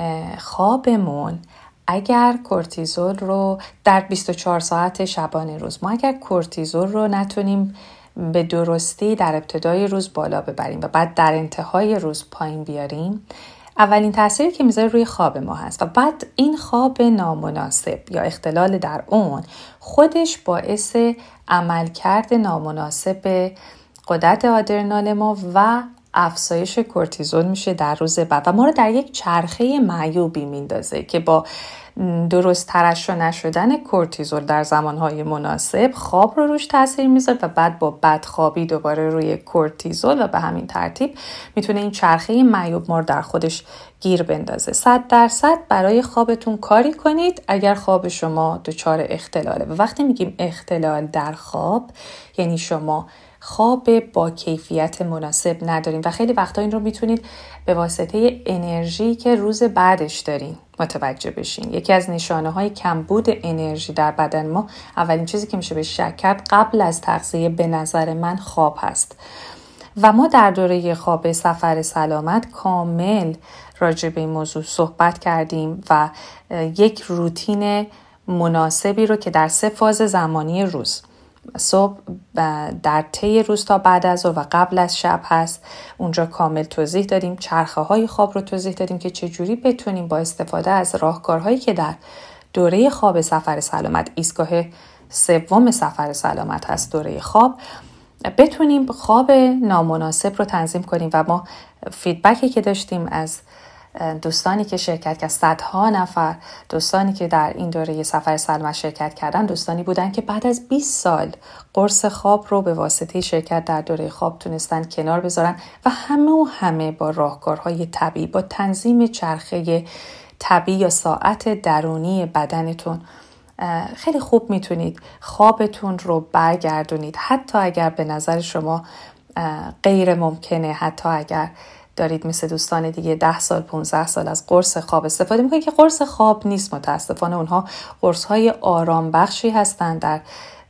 خوابمون اگر کورتیزول رو در 24 ساعت شبانه روز ما اگر کورتیزول رو نتونیم به درستی در ابتدای روز بالا ببریم و بعد در انتهای روز پایین بیاریم، اولین تأثیری که میذاره روی خواب ما هست و بعد این خواب نامناسب یا اختلال در اون خودش باعث عملکرد نامناسب غدد آدرنال ما و افزایش کورتیزول میشه در روز بعد و ما رو در یک چرخه معیوبی میندازه که با درست ترشح نشدن کورتیزول در زمانهای مناسب خواب رو روش تاثیر میذاره و بعد با بدخوابی دوباره روی کورتیزول و به همین ترتیب میتونه این چرخه معیوب ما رو در خودش گیر بندازه. 100% برای خوابتون کاری کنید اگر خواب شما دچار اختلاله. و وقتی میگیم اختلال در خواب یعنی شما خواب با کیفیت مناسب ندارین و خیلی وقتا این رو میتونید به واسطه انرژی که روز بعدش دارین متوجه بشین. یکی از نشانه های کمبود انرژی در بدن ما، اولین چیزی که میشه بهش شک کرد قبل از تغذیه به نظر من خواب هست و ما در دوره خواب سفر سلامت کامل راجع به این موضوع صحبت کردیم و یک روتین مناسبی رو که در 3 فاز زمانی روز، صبح در طی روز تا بعد از ظهر و قبل از شب هست، اونجا کامل توضیح دادیم. چرخه های خواب رو توضیح دادیم که چجوری بتونیم با استفاده از راهکارهایی که در دوره خواب سفر سلامت، ایستگاه 3 سفر سلامت هست دوره خواب، بتونیم خواب نامناسب رو تنظیم کنیم. و ما فیدبکی که داشتیم از دوستانی که شرکت کردن، صدها نفر دوستانی که در این دوره سفر سلامت شرکت کردن، دوستانی بودن که بعد از 20 سال قرص خواب رو به واسطه شرکت در دوره خواب تونستن کنار بذارن و همه با راهکارهای طبیعی، با تنظیم چرخه طبیعی یا ساعت درونی بدنتون خیلی خوب میتونید خوابتون رو برگردونید. حتی اگر به نظر شما غیر ممکنه، حتی اگر دارید مثل دوستان دیگه 10 سال 15 سال از قرص خواب استفاده میکنید که قرص خواب نیست، متاسفانه اونها قرص‌های آرام بخشی هستن، در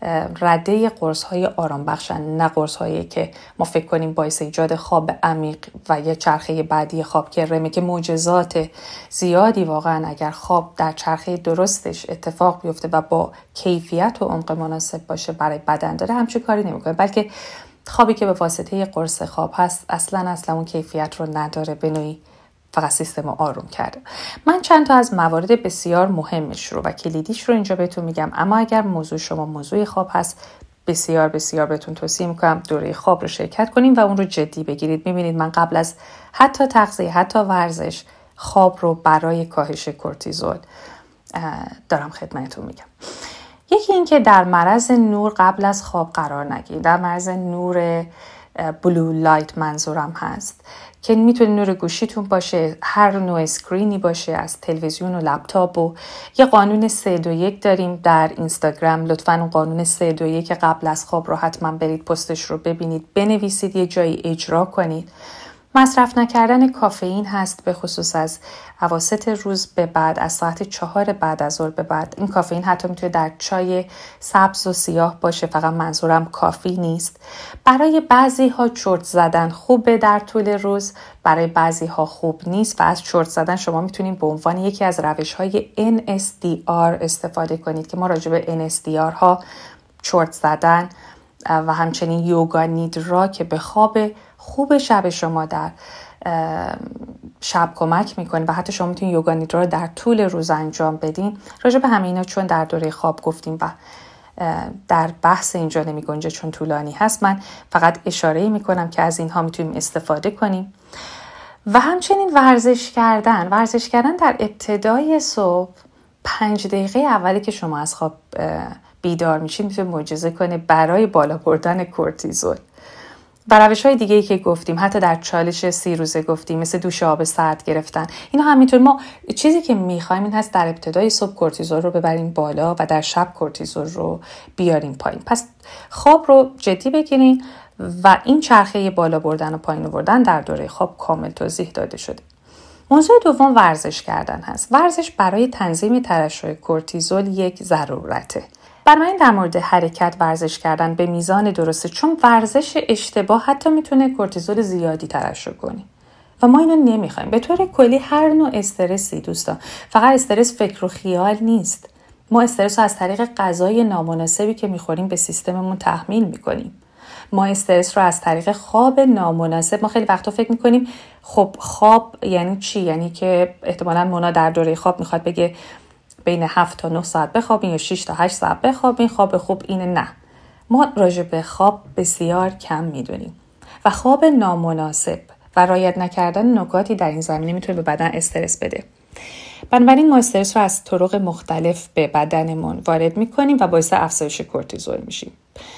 رده قرص‌های آرام بخشن، نه قرص‌هایی که ما فکر کنیم باعث ایجاد خواب عمیق و یه چرخه بعدی خواب که رمه که معجزات زیادی واقعا اگر خواب در چرخه درستش اتفاق بیفته و با کیفیت و عمق مناسب باشه برای بدن داره همچین کاری نمیکنه، بلکه خوابی که به واسطه قرص خواب هست اصلا اون کیفیت رو نداره، به نوعی فقط سیستم رو آروم کرده. من چند تا از موارد بسیار مهمش رو و کلیدیش رو اینجا بهتون میگم، اما اگر موضوع شما موضوع خواب هست بسیار بسیار بهتون توصیه میکنم دوره خواب رو شرکت کنیم و اون رو جدی بگیرید. میبینید من قبل از حتی تغذیه، حتی ورزش، خواب رو برای کاهش کورتیزول دارم خدمتتون میگم. یکی این که در معرض نور قبل از خواب قرار نگیرید. در معرض نور بلو لایت منظورم هست که میتونه نور گوشیتون باشه، هر نوع اسکرینی باشه، از تلویزیون و لپتاپ. و یه قانون 3-2-1 داریم در اینستاگرام، لطفاً اون قانون 3-2-1 قبل از خواب رو حتما برید پستش رو ببینید، بنویسید، یه جایی اجرا کنید. مصرف نکردن کافئین هست، به خصوص از اواسط روز به بعد، از ساعت 4 بعد از ظهر به بعد. این کافئین حتی میتونه در چای سبز و سیاه باشه، فقط منظورم کافی نیست. برای بعضی ها چرت زدن خوبه در طول روز، برای بعضی ها خوب نیست و از چرت زدن شما میتونید به عنوان یکی از روش های NSDR استفاده کنید که ما راجع به NSDR ها، چرت زدن و همچنین یوگا نیدرا که به خواب خوب شب شما در شب کمک میکنه و حتی شما میتونید یوگا نیدرا رو در طول روز انجام بدین. راجع به همه اینا چون در دوره خواب گفتیم و در بحث اینجا نمی گنجه چون طولانی هست، من فقط اشاره میکنم که از اینها میتونیم استفاده کنیم. و همچنین ورزش کردن در ابتدای صبح 5 دقیقه اولی که شما از خواب بیدار میشید میتونه معجزه کنه برای بالا بردن کورتیزول. و روش‌های دیگه‌ای که گفتیم، حتی در چالش 30 روزه گفتیم، مثل دوش آب سرد گرفتن، اینا همینطور. ما چیزی که می‌خوایم این هست در ابتدای صبح کورتیزول رو ببریم بالا و در شب کورتیزول رو بیاریم پایین. پس خواب رو جدی بگیرین و این چرخه بالا بردن و پایین آوردن در دوره خواب کامل توضیح داده شده. موضوع دوم ورزش کردن هست. ورزش برای تنظیم ترشح کورتیزول یک ضرورته. برای در مورد حرکت ورزش کردن به میزان درسته، چون ورزش اشتباه حتی میتونه کورتیزول زیادی ترشح کنه و ما اینو نمیخوایم. به طور کلی هر نوع استرسی دوستان، فقط استرس فکر و خیال نیست. ما استرس رو از طریق غذای نامناسبی که میخوریم به سیستممون تحمیل میکنیم. ما استرس رو از طریق خواب نامناسب، ما خیلی وقتا فکر میکنیم خب خواب یعنی چی؟ یعنی که احتمالاً مونا در دوره خواب میخواد بگه بین 7 تا 9 ساعت بخوابین یا 6 تا 8 ساعت بخوابین، خواب خوب اینه. نه، ما راجع به خواب بسیار کم میدونیم و خواب نامناسب و رعایت نکردن نکاتی در این زمینه میتونه به بدن استرس بده. بنابراین ما استرس رو از طرق مختلف به بدنمون وارد میکنیم و باعث افزایش کورتیزول میشیم.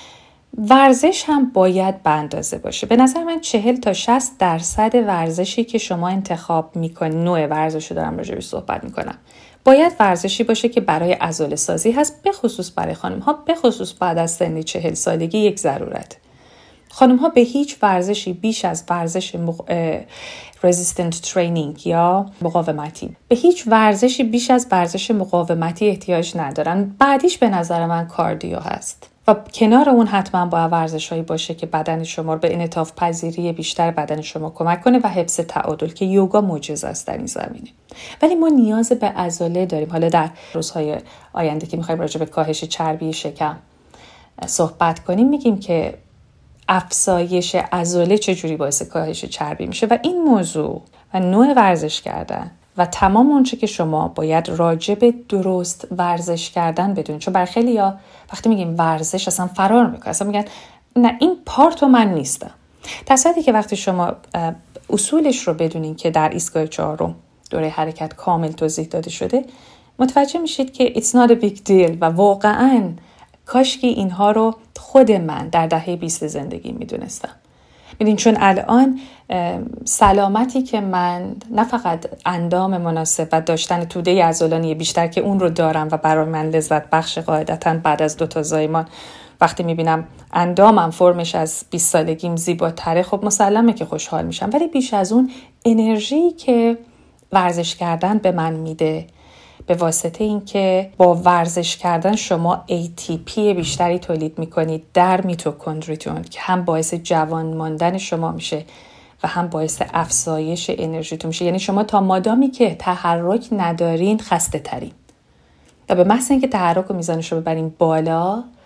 ورزش هم باید به اندازه باشه. به نظر من 40 تا 60% ورزشی که شما انتخاب میکنید، نوع ورزشی دارم راجعش صحبت میکنم، باید ورزشی باشه که برای عضله سازی هست، به خصوص برای خانم ها، به خصوص بعد از سن 40 سالگی یک ضرورت. خانم ها به هیچ ورزشی بیش از ورزش resistant training یا مقاومتی، به هیچ ورزشی بیش از ورزش مقاومتی احتیاج ندارن. بعدیش به نظر من کاردیو هست و کنار اون حتما باید ورزش‌هایی باشه که بدن شما رو به انعطاف پذیری بیشتر بدن شما کمک کنه و حفظ تعادل، که یوگا معجزه است در این زمینه. ولی ما نیاز به عضله داریم. حالا در روزهای آینده که می‌خوایم راجع به کاهش چربی شکم صحبت کنیم، میگیم که افزایش عضله چجوری باعث کاهش چربی میشه و این موضوع و نوع ورزش کردن و تمام اونچه که شما باید راجع به درست ورزش کردن بدونید. چون برای خیلیا وقتی میگیم ورزش اصلا فرار میکنه، اصلا میگن نه این پارتو من نیستم. در صورتی که وقتی شما اصولش رو بدونین که در ایستگاه 4 دوره حرکت کامل توضیح داده شده، متوجه میشید که it's not a big deal و واقعاً کاشکی اینها رو خود من در دهه 20 زندگی میدونستم. ببین چون الان سلامتی که من، نه فقط اندام مناسب و داشتن توده عضلانی بیشتر که اون رو دارم و برای من لذت بخش، قاعدتاً بعد از 2 تا زایمان وقتی میبینم اندامم فرمش از 20 سالگیم زیباتره، خب مسلمه که خوشحال میشم. ولی بیش از اون انرژی که ورزش کردن به من میده، به واسطه این که با ورزش کردن شما ATP بیشتری تولید میکنید در میتوکندریتون که هم باعث جوان ماندن شما میشه و هم باعث افزایش انرژیتون میشه. یعنی شما تا مادامی که تحرک ندارین خسته ترین و به محض اینکه تحرک و میزانش رو ببرین بالا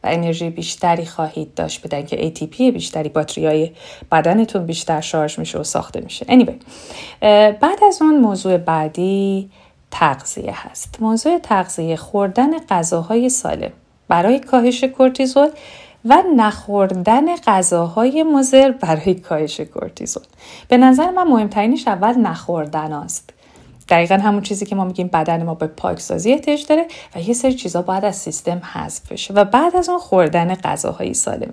و انرژی بیشتری خواهید داشت، بدن که ATP بیشتری، باتریای بدنتون بیشتر شارژ میشه و ساخته میشه. anyway. بعد از اون موضوع بعدی تغذیه هست. موضوع تغذیه، خوردن غذاهای سالم برای کاهش کورتیزول و نخوردن غذاهای مضر برای کاهش کورتیزول. به نظر من مهمترینش اول نخوردن است. دقیقا همون چیزی که ما میگیم بدن ما به پاکسازی احتیاج داره و یه سری چیزا باید از سیستم حذف بشه و بعد از اون خوردن غذاهای سالمه.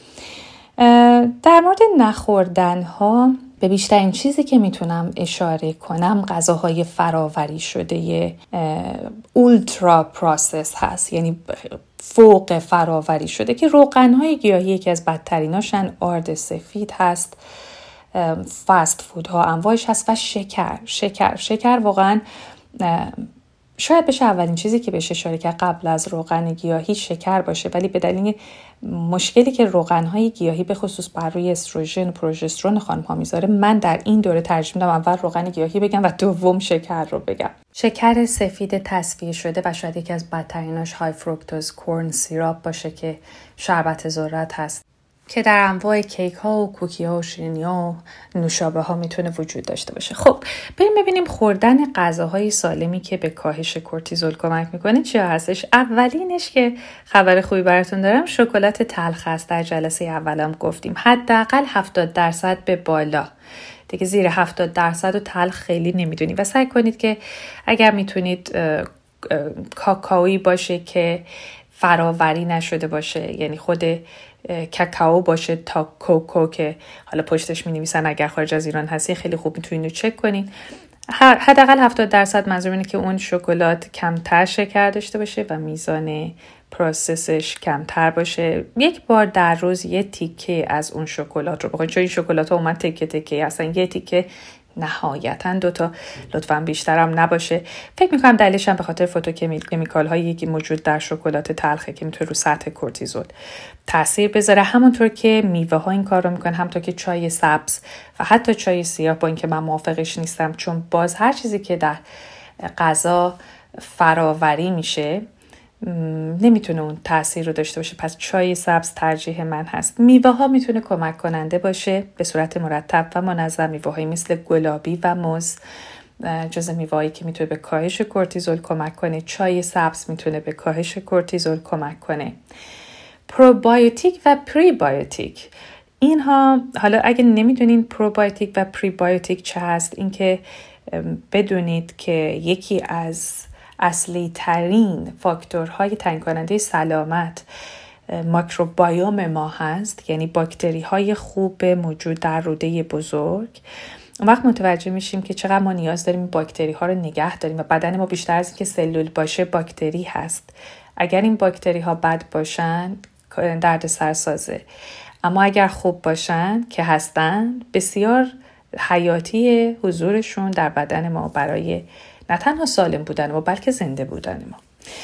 در مورد نخوردن ها به بیشترین چیزی که میتونم اشاره کنم غذاهای فراوری شده اولترا پروسس هست، یعنی فوق فراوری شده، که روغن‌های گیاهی یکی از بدتریناشن، آرد سفید هست، فست فود ها انواعش هست و شکر واقعا شاید بشه اولین چیزی که بشه اشاره کرد قبل از روغن گیاهی شکر باشه، ولی به دلیل مشکلی که روغن‌های گیاهی به خصوص بر روی استروژن و پروژسترون خانم‌ها میذاره، من در این دوره ترجیح میدم اول روغن گیاهی بگم و دوم شکر رو بگم. شکر سفید تصفیه شده و شاید یکی از بدتریناش های فروکتوز کورن سیراپ باشه که شربت ذرت هست که در انواع کیک ها و کوکی ها و شیرینی ها و نوشابه ها میتونه وجود داشته باشه. خب بریم ببینیم خوردن غذاهای سالمی که به کاهش کورتیزول کمک میکنه چیا هستش. اولینش که خبر خوبی براتون دارم، شکلات تلخ است. در جلسه اولام گفتیم حداقل 70% به بالا، دیگه زیر 70% و تلخ خیلی نمیدونی و سعی کنید که اگر میتونید کاکائویی باشه که فراوری نشده باشه، یعنی خود کاکائو باشه تا کوکو که حالا پشتش می‌نویسن اگر خارج از ایران هستی خیلی خوب میتونید رو چک کنین. حداقل 70% منظور اینه که اون شکلات کمتر شکر داشته باشه و میزان پروسسش کمتر باشه. یک بار در روز یه تیکه از اون شکلات رو بخورید، چون این شکلات ها اومد تیکه تیکه هستن، یه تیکه نهایتاً 2 تا، لطفاً بیشتر هم نباشه. فکر میکنم دلیلش هم به خاطر فوتوکمیکال هایی که موجود در شکلات تلخه که میتونه رو سطح کورتیزول تاثیر بذاره. همونطور که میوه ها این کار رو میکنن، همونطور که چای سبز و حتی چای سیاه، با اینکه من موافقش نیستم، چون باز هر چیزی که در غذا فراوری میشه نمیتونه اون تأثیر رو داشته باشه، پس چای سبز ترجیح من هست. میوه ها میتونه کمک کننده باشه به صورت مرتب و منظم. میوه هایی مثل گلابی و موز جز میوه هایی که میتونه به کاهش کورتیزول کمک کنه. چای سبز میتونه به کاهش کورتیزول کمک کنه. پروبیوتیک و پریبیوتیک، اینها حالا اگه نمیدونین پروبیوتیک و پریبیوتیک چه هست، این که بدونید که یکی از اصلی ترین فاکتورهای تعیین کننده سلامت ماکروبیوم ما هست، یعنی باکتری های خوب موجود در روده بزرگ. اون وقت متوجه میشیم که چقدر ما نیاز داریم این باکتری ها رو نگه داریم و بدن ما بیشتر از این که سلول باشه باکتری هست. اگر این باکتری ها بد باشن درد سرسازه، اما اگر خوب باشن که هستن، بسیار حیاتی حضورشون در بدن ما برای نه تنها سالم بودن ما بلکه زنده بودن ما.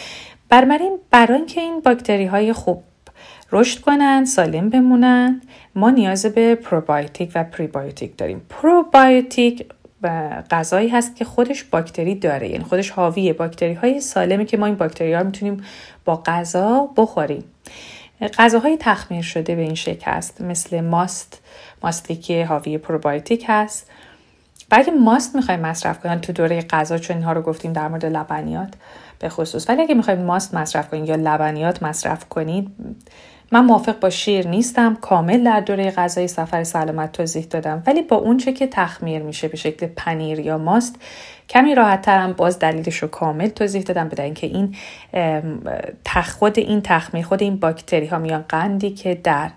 برای اینکه این باکتری های خوب رشد کنن، سالم بمونن، ما نیاز به پروبیوتیک و پریبیوتیک داریم. پروبیوتیک غذایی هست که خودش باکتری داره، یعنی خودش حاوی باکتری های سالمی که ما این باکتری ها میتونیم با غذا بخوریم. غذاهای تخمیر شده به این شکل هست، مثل ماستی که حاوی پروبیوتیک هست. و اگه ماست میخوایم مصرف کنیم تو دوره غذا، چون اینها رو گفتیم در مورد لبنیات به خصوص، ولی اگه میخوایم ماست مصرف کنید یا لبنیات مصرف کنید، من موافق با شیر نیستم. کامل در دوره غذای سفر سلامت توضیح دادم، ولی با اون چه که تخمیر میشه به شکل پنیر یا ماست کمی راحت ترم، باز دلیلش رو کامل توضیح دادم. بدن اینکه این خود این تخمیر، خود این باکتری ها میان قندی که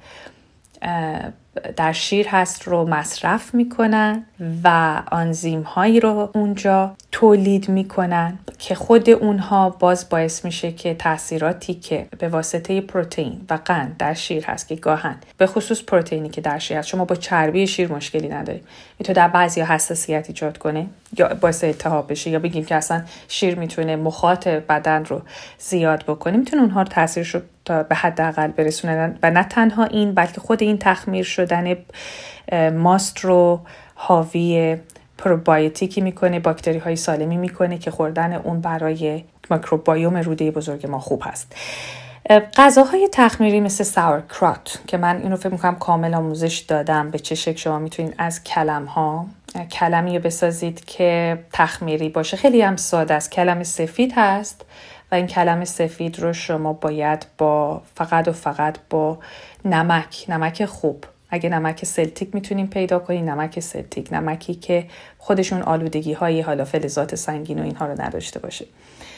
در شیر هست رو مصرف میکنن و آنزیم هایی رو اونجا تولید میکنن که خود اونها باز باعث میشه که تاثیراتی که به واسطه پروتئین و قند در شیر هست، که گاهن به خصوص پروتئینی که در شیر هست، شما با چربی شیر مشکلی نداریم، میتونه در بعضیا حساسیت ایجاد کنه یا باعث التهاب بشه، یا بگیم که اصلا شیر میتونه مخاط بدن رو زیاد بکنه، میتونه اونها رو تاثیرش رو تا به حداقل برسونن. و نه تنها این، بلکه خود این تخمیر شدن ماست رو حاوی پروبیوتیکی میکنه، باکتری های سالمی میکنه که خوردن اون برای میکروبیوم روده بزرگ ما خوب هست. غذاهای تخمیری مثل ساورکرات که من اینو فکر میکنم کامل آموزش دادم به چه شکل شما میتونید از کلمی رو بسازید که تخمیری باشه. خیلی هم ساده است. کلم سفید هست و این کلم سفید رو شما باید فقط با نمک خوب، اگه نمک سلتیک میتونیم پیدا کنیم، نمک سلتیک، نمکی که خودشون آلودگی های حالا فلزات سنگین و اینها رو نداشته باشه،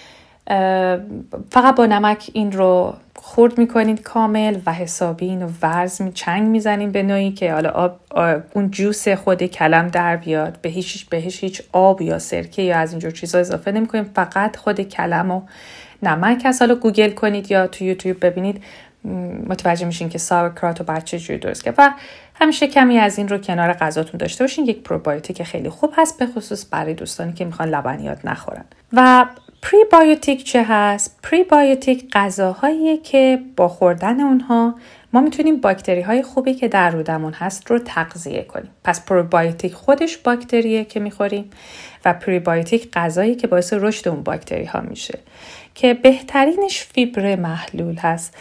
فقط با نمک این رو خرد میکنید کامل و حسابی اینو چنگ میزنید به نوعی که حالا اون جوس خود کلم در بیاد. بهش هیچ آب یا سرکه یا از اینجور چیزا اضافه نمیکنیم، فقط خود کلم و نمک هست. حالا گوگل کنید یا تو یوتیوب ببینید متوجه میشین که ساورکرات رو بعد چجوری درست کرد. و همیشه کمی از این رو کنار غذاتون داشته باشین. یک پروبیوتیک خیلی خوب هست، به خصوص برای دوستانی که میخوان لبنیات نخورن. و پریبیوتیک چه هست؟ پریبیوتیک غذاهاییه که با خوردن اونها ما میتونیم باکتری های خوبی که در رودمون هست رو تغذیه کنیم. پس پروبیوتیک خودش باکتریه که میخوریم و پریبیوتیک غذایی که باعث رشد اون باکتری ها میشه که بهترینش فیبر محلول هست.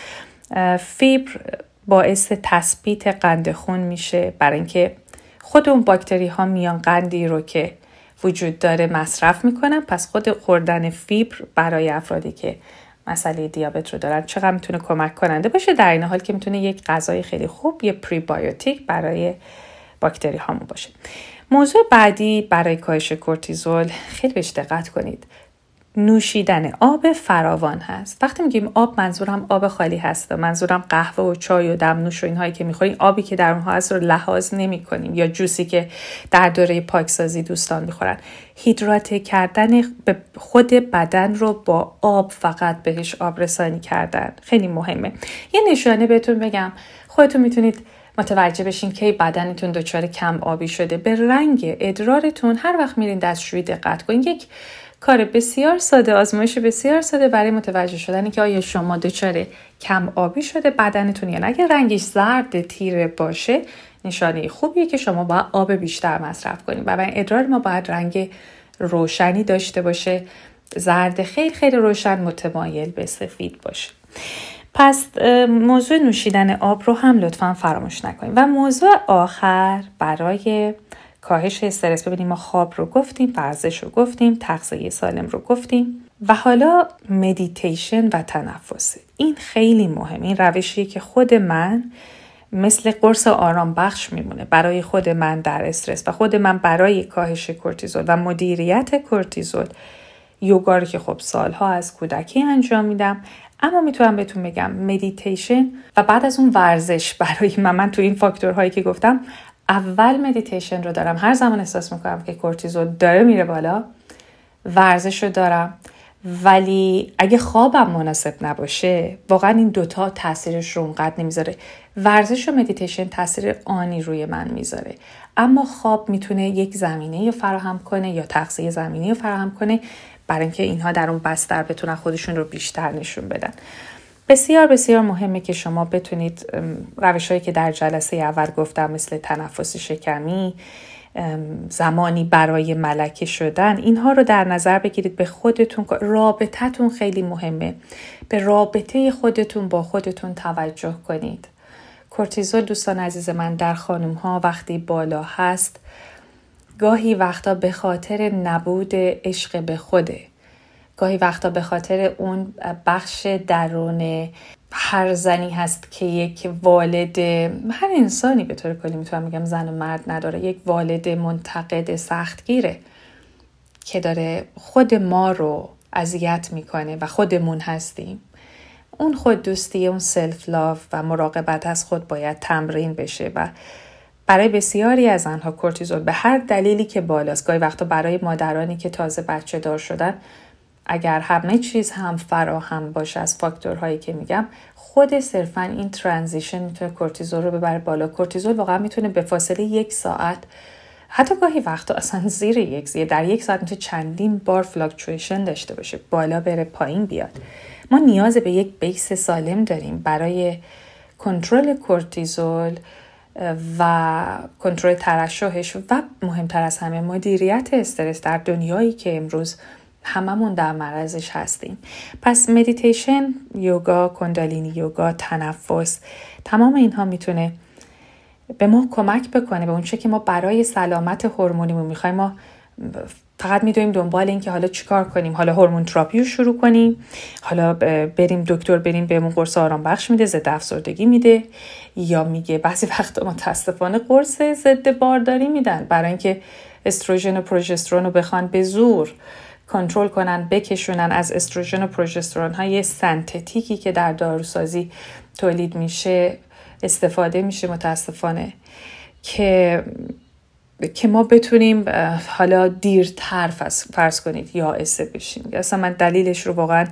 فیبر باعث تثبیت قند خون میشه، برای اینکه خود اون باکتری ها میان قندی رو که وجود داره مصرف میکنن. پس خود خوردن فیبر برای افرادی که مسئله دیابت رو دارن چقدر میتونه کمک کننده باشه، در این حال که میتونه یک غذای خیلی خوب، یه پریبیوتیک برای باکتری هامون باشه. موضوع بعدی برای کاهش کورتیزول، خیلی بهش دقت کنید، نوشیدن آب فراوان هست. وقتی میگیم آب منظورم آب خالی هست، منظورم قهوه و چای و دمنوش و اینهایی که میخوریم، آبی که در اونها هست رو لحاظ نمی کنیم، یا جوسی که در دوره پاکسازی دوستان میخورن. هیدراته کردن به خود بدن رو با آب، فقط بهش آب رسانی کردن خیلی مهمه. یه نشانه بهتون بگم، خودتون میتونید متوجه بشین که بدنتون دچار کم آبی شده به رنگ ادرارتون. هر وقت میرین دستشویی دقت کنین. یک کار بسیار ساده، آزمایش بسیار ساده برای متوجه شدن که آیا شما دچار کم آبی شده بدنتون یا نه. اگه رنگش زرد تیره باشه نشانه خوبیه که شما باید آب بیشتر مصرف کنید. و ادرار ما باید رنگ روشنی داشته باشه، زرد خیلی خیلی روشن متمایل به سفید باشه. پس موضوع نوشیدن آب رو هم لطفاً فراموش نکنید. و موضوع آخر برای کاهش استرس، ببینیم ما خواب رو گفتیم، ورزش رو گفتیم، تغذیه سالم رو گفتیم و حالا مدیتیشن و تنفس. این خیلی مهمه. این روشیه که خود من مثل قرص آرام بخش میمونه برای خود من در استرس و خود من برای کاهش کورتیزول و مدیریت کورتیزول. یوگا رو که خب سالها از کودکی انجام میدم، اما میتونم بهتون بگم مدیتیشن و بعد از اون ورزش برای من تو این فاکتورهایی که گفتم اول مدیتیشن رو دارم. هر زمان احساس میکنم که کورتیزول داره میره بالا ورزش رو دارم. ولی اگه خوابم مناسب نباشه واقعا این دوتا تاثیرش رو اونقدر نمیذاره. ورزش و مدیتیشن تاثیر آنی روی من میذاره، اما خواب میتونه یک زمینه رو فراهم کنه یا تغذیه زمینه رو فراهم کنه برای اینکه اینها در اون بستر بتونن خودشون رو بیشتر نشون بدن. بسیار بسیار مهمه که شما بتونید روش‌هایی که در جلسه اول گفتم مثل تنفس شکمی، زمانی برای ملکه شدن، اینها رو در نظر بگیرید. به خودتون، رابطتون خیلی مهمه، به رابطه خودتون با خودتون توجه کنید. کورتیزول دوستان عزیز من در خانم‌ها وقتی بالا هست، گاهی وقتا به خاطر نبود عشق به خوده، گاهی وقتا به خاطر اون بخش درون هر زنی هست که یک والد، هر انسانی به طور کلی میتونم بگم زن و مرد نداره، یک والد منتقد سختگیره که داره خود ما رو اذیت میکنه و خودمون هستیم. اون خود دوستی، اون سلف لاو و مراقبت از خود باید تمرین بشه. و برای بسیاری از آنها کورتیزول به هر دلیلی که بالاست، گاهی وقتا برای مادرانی که تازه بچه دار شدن، اگر همه چیز هم فراهم باشه از فاکتورهایی که میگم، خود صرفا این ترانزیشن میتونه کورتیزول رو ببره بالا. کورتیزول واقعا میتونه به فاصله 1 ساعت، حتی گاهی وقتا اصلا زیر در 1 ساعت میتونه چندین بار فلاکچویشن داشته باشه، بالا بره پایین بیاد. ما نیاز به یک بیس سالم داریم برای کنترل کورتیزول و کنترل ترشحش و مهمتر از همه مدیریت استرس در دنیایی که امروز هممون در معرضش هستیم. پس مدیتیشن، یوگا، کندالینی یوگا، تنفس، تمام اینها میتونه به ما کمک بکنه به اون چه که ما برای سلامت هورمونیمون میخوایم. ما فقط میدونیم دنبال این که حالا چیکار کنیم، حالا هورمون تراپی رو شروع کنیم، حالا بریم دکتر بریم بهمون قرص آرام بخش میده، ضد افسردگی میده، یا میگه بعضی وقتا متاسفانه قرص ضد بارداری میدن برای اینکه استروژن و پروژسترون رو بخوان به زور کنترل کنن، بکشونن از استروژن و پروژسترون های سنتتیکی که در داروسازی تولید میشه استفاده میشه متاسفانه که ما بتونیم حالا دیرتر فرض کنید یائسه بشیم. اصلا من دلیلش رو واقعا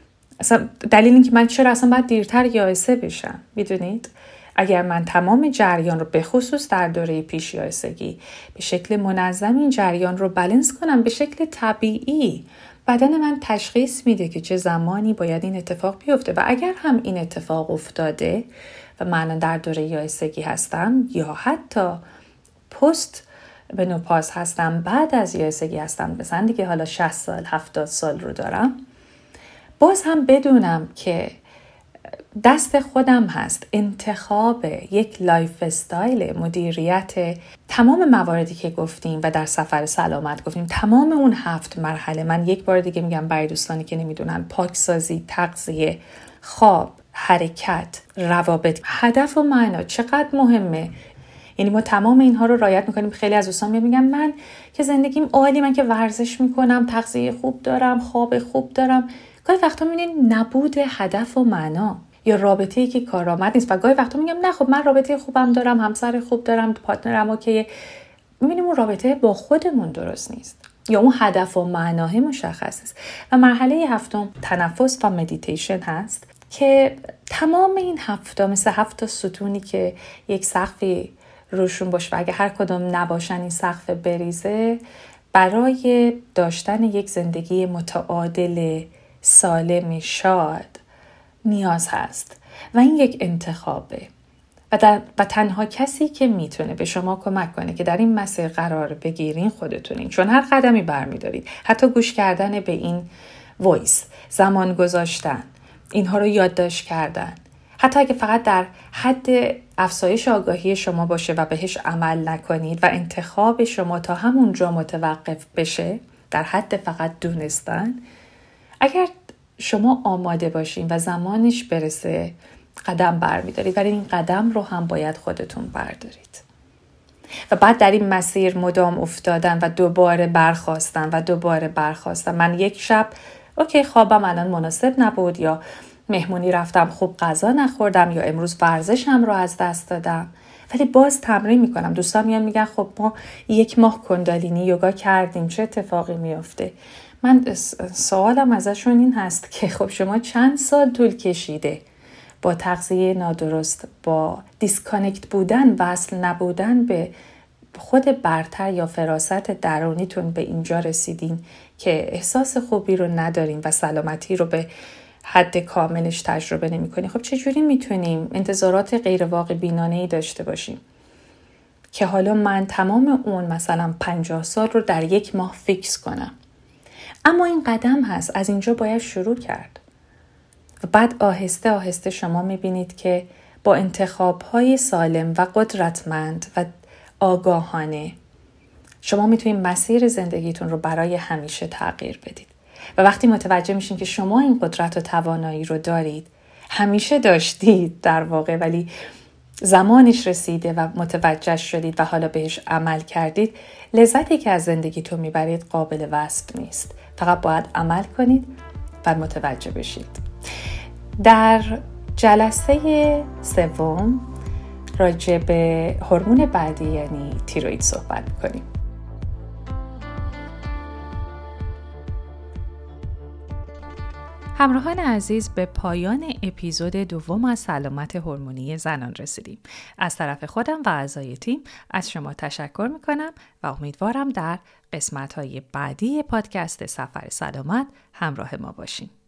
دلیل این که من چرا اصلا باید دیرتر یائسه بشم، میدونید اگر من تمام جریان رو به خصوص در دوره پیش یائسگی به شکل منظم این جریان رو بالانس کنم به شکل طبیعی، بدن من تشخیص میده که چه زمانی باید این اتفاق بیفته و اگر هم این اتفاق افتاده و من در دوره یائسگی هستم یا حتی پست منوپاز هستم، بعد از یائسگی هستم، مثلا دیگه حالا 60 سال 70 سال رو دارم، باز هم بدونم که دست خودم هست انتخاب یک لایف استایل، مدیریت تمام مواردی که گفتیم و در سفر سلامت گفتیم، تمام اون 7 مرحله. من یک بار دیگه میگم برای دوستانی که نمیدونن، پاکسازی، تغذیه، خواب، حرکت، روابط، هدف و معنا چقدر مهمه. یعنی ما تمام اینها رو رعایت میکنیم. خیلی از دوستان میگن من که زندگیم عالی، من که ورزش میکنم، تغذیه خوب دارم، خواب خوب دارم. گاهی وقتا میبینین نبود هدف و معنا یا رابطه‌ای که کارآمد نیست و گاهی وقتا میگم نه خب من رابطه خوبم دارم، همسر خوب دارم، پارتنرم اوکیه. میبینیم اون رابطه با خودمون درست نیست یا اون هدف و معناه مشخص است. و مرحله 7 تنفس و مدیتیشن هست که تمام این 7 مثل 7 ستونی که یک سقفی روشون باشه و اگه هر کدوم نباشن این سقف بریزه، برای داشتن یک زندگی متعادل سالم شاد نیاز هست و این یک انتخابه و تنها کسی که میتونه به شما کمک کنه که در این مسیر قرار بگیرین خودتونین، چون هر قدمی برمیدارید، حتی گوش کردن به این وایس، زمان گذاشتن، اینها رو یادداشت کردن، حتی اگه فقط در حد افزایش آگاهی شما باشه و بهش عمل نکنید و انتخاب شما تا همونجا متوقف بشه در حد فقط دونستن، اگر شما آماده باشین و زمانش برسه قدم برمیدارید، ولی این قدم رو هم باید خودتون بردارید و بعد در این مسیر مدام افتادن و دوباره برخاستن. من یک شب اوکی خوابم الان مناسب نبود، یا مهمونی رفتم خوب غذا نخوردم، یا امروز ورزشم رو از دست دادم، ولی باز تمرین میکنم. دوستان میگن خب ما 1 ماه کندالینی یوگا کردیم چه اتفاقی میفته؟ من سوالم ازشون این هست که خب شما چند سال طول کشیده با تغذیه نادرست، با دیسکانکت بودن، وصل نبودن به خود برتر یا فراست درونیتون به اینجا رسیدین که احساس خوبی رو ندارین و سلامتی رو به حد کاملش تجربه نمی کنین؟ خب چجوری میتونیم انتظارات غیر واقع بینانه‌ای داشته باشیم که حالا من تمام اون مثلا 50 سال رو در 1 ماه فیکس کنم؟ اما این قدم هست، از اینجا باید شروع کرد و بعد آهسته آهسته شما میبینید که با انتخاب‌های سالم و قدرتمند و آگاهانه شما میتونید مسیر زندگیتون رو برای همیشه تغییر بدید. و وقتی متوجه میشین که شما این قدرت و توانایی رو دارید، همیشه داشتید در واقع، ولی زمانش رسیده و متوجه شدید و حالا بهش عمل کردید، لذتی که از زندگیتون میبرید قابل وصف نیست. فقط باید عمل کنید و متوجه بشید. در جلسه 3 راجع به هورمون بعدی یعنی تیروئید صحبت می‌کنیم. همراهان عزیز، به پایان اپیزود 2 از سلامت هورمونی زنان رسیدیم. از طرف خودم و اعضای تیم از شما تشکر میکنم و امیدوارم در قسمت‌های بعدی پادکست سفر سلامت همراه ما باشین.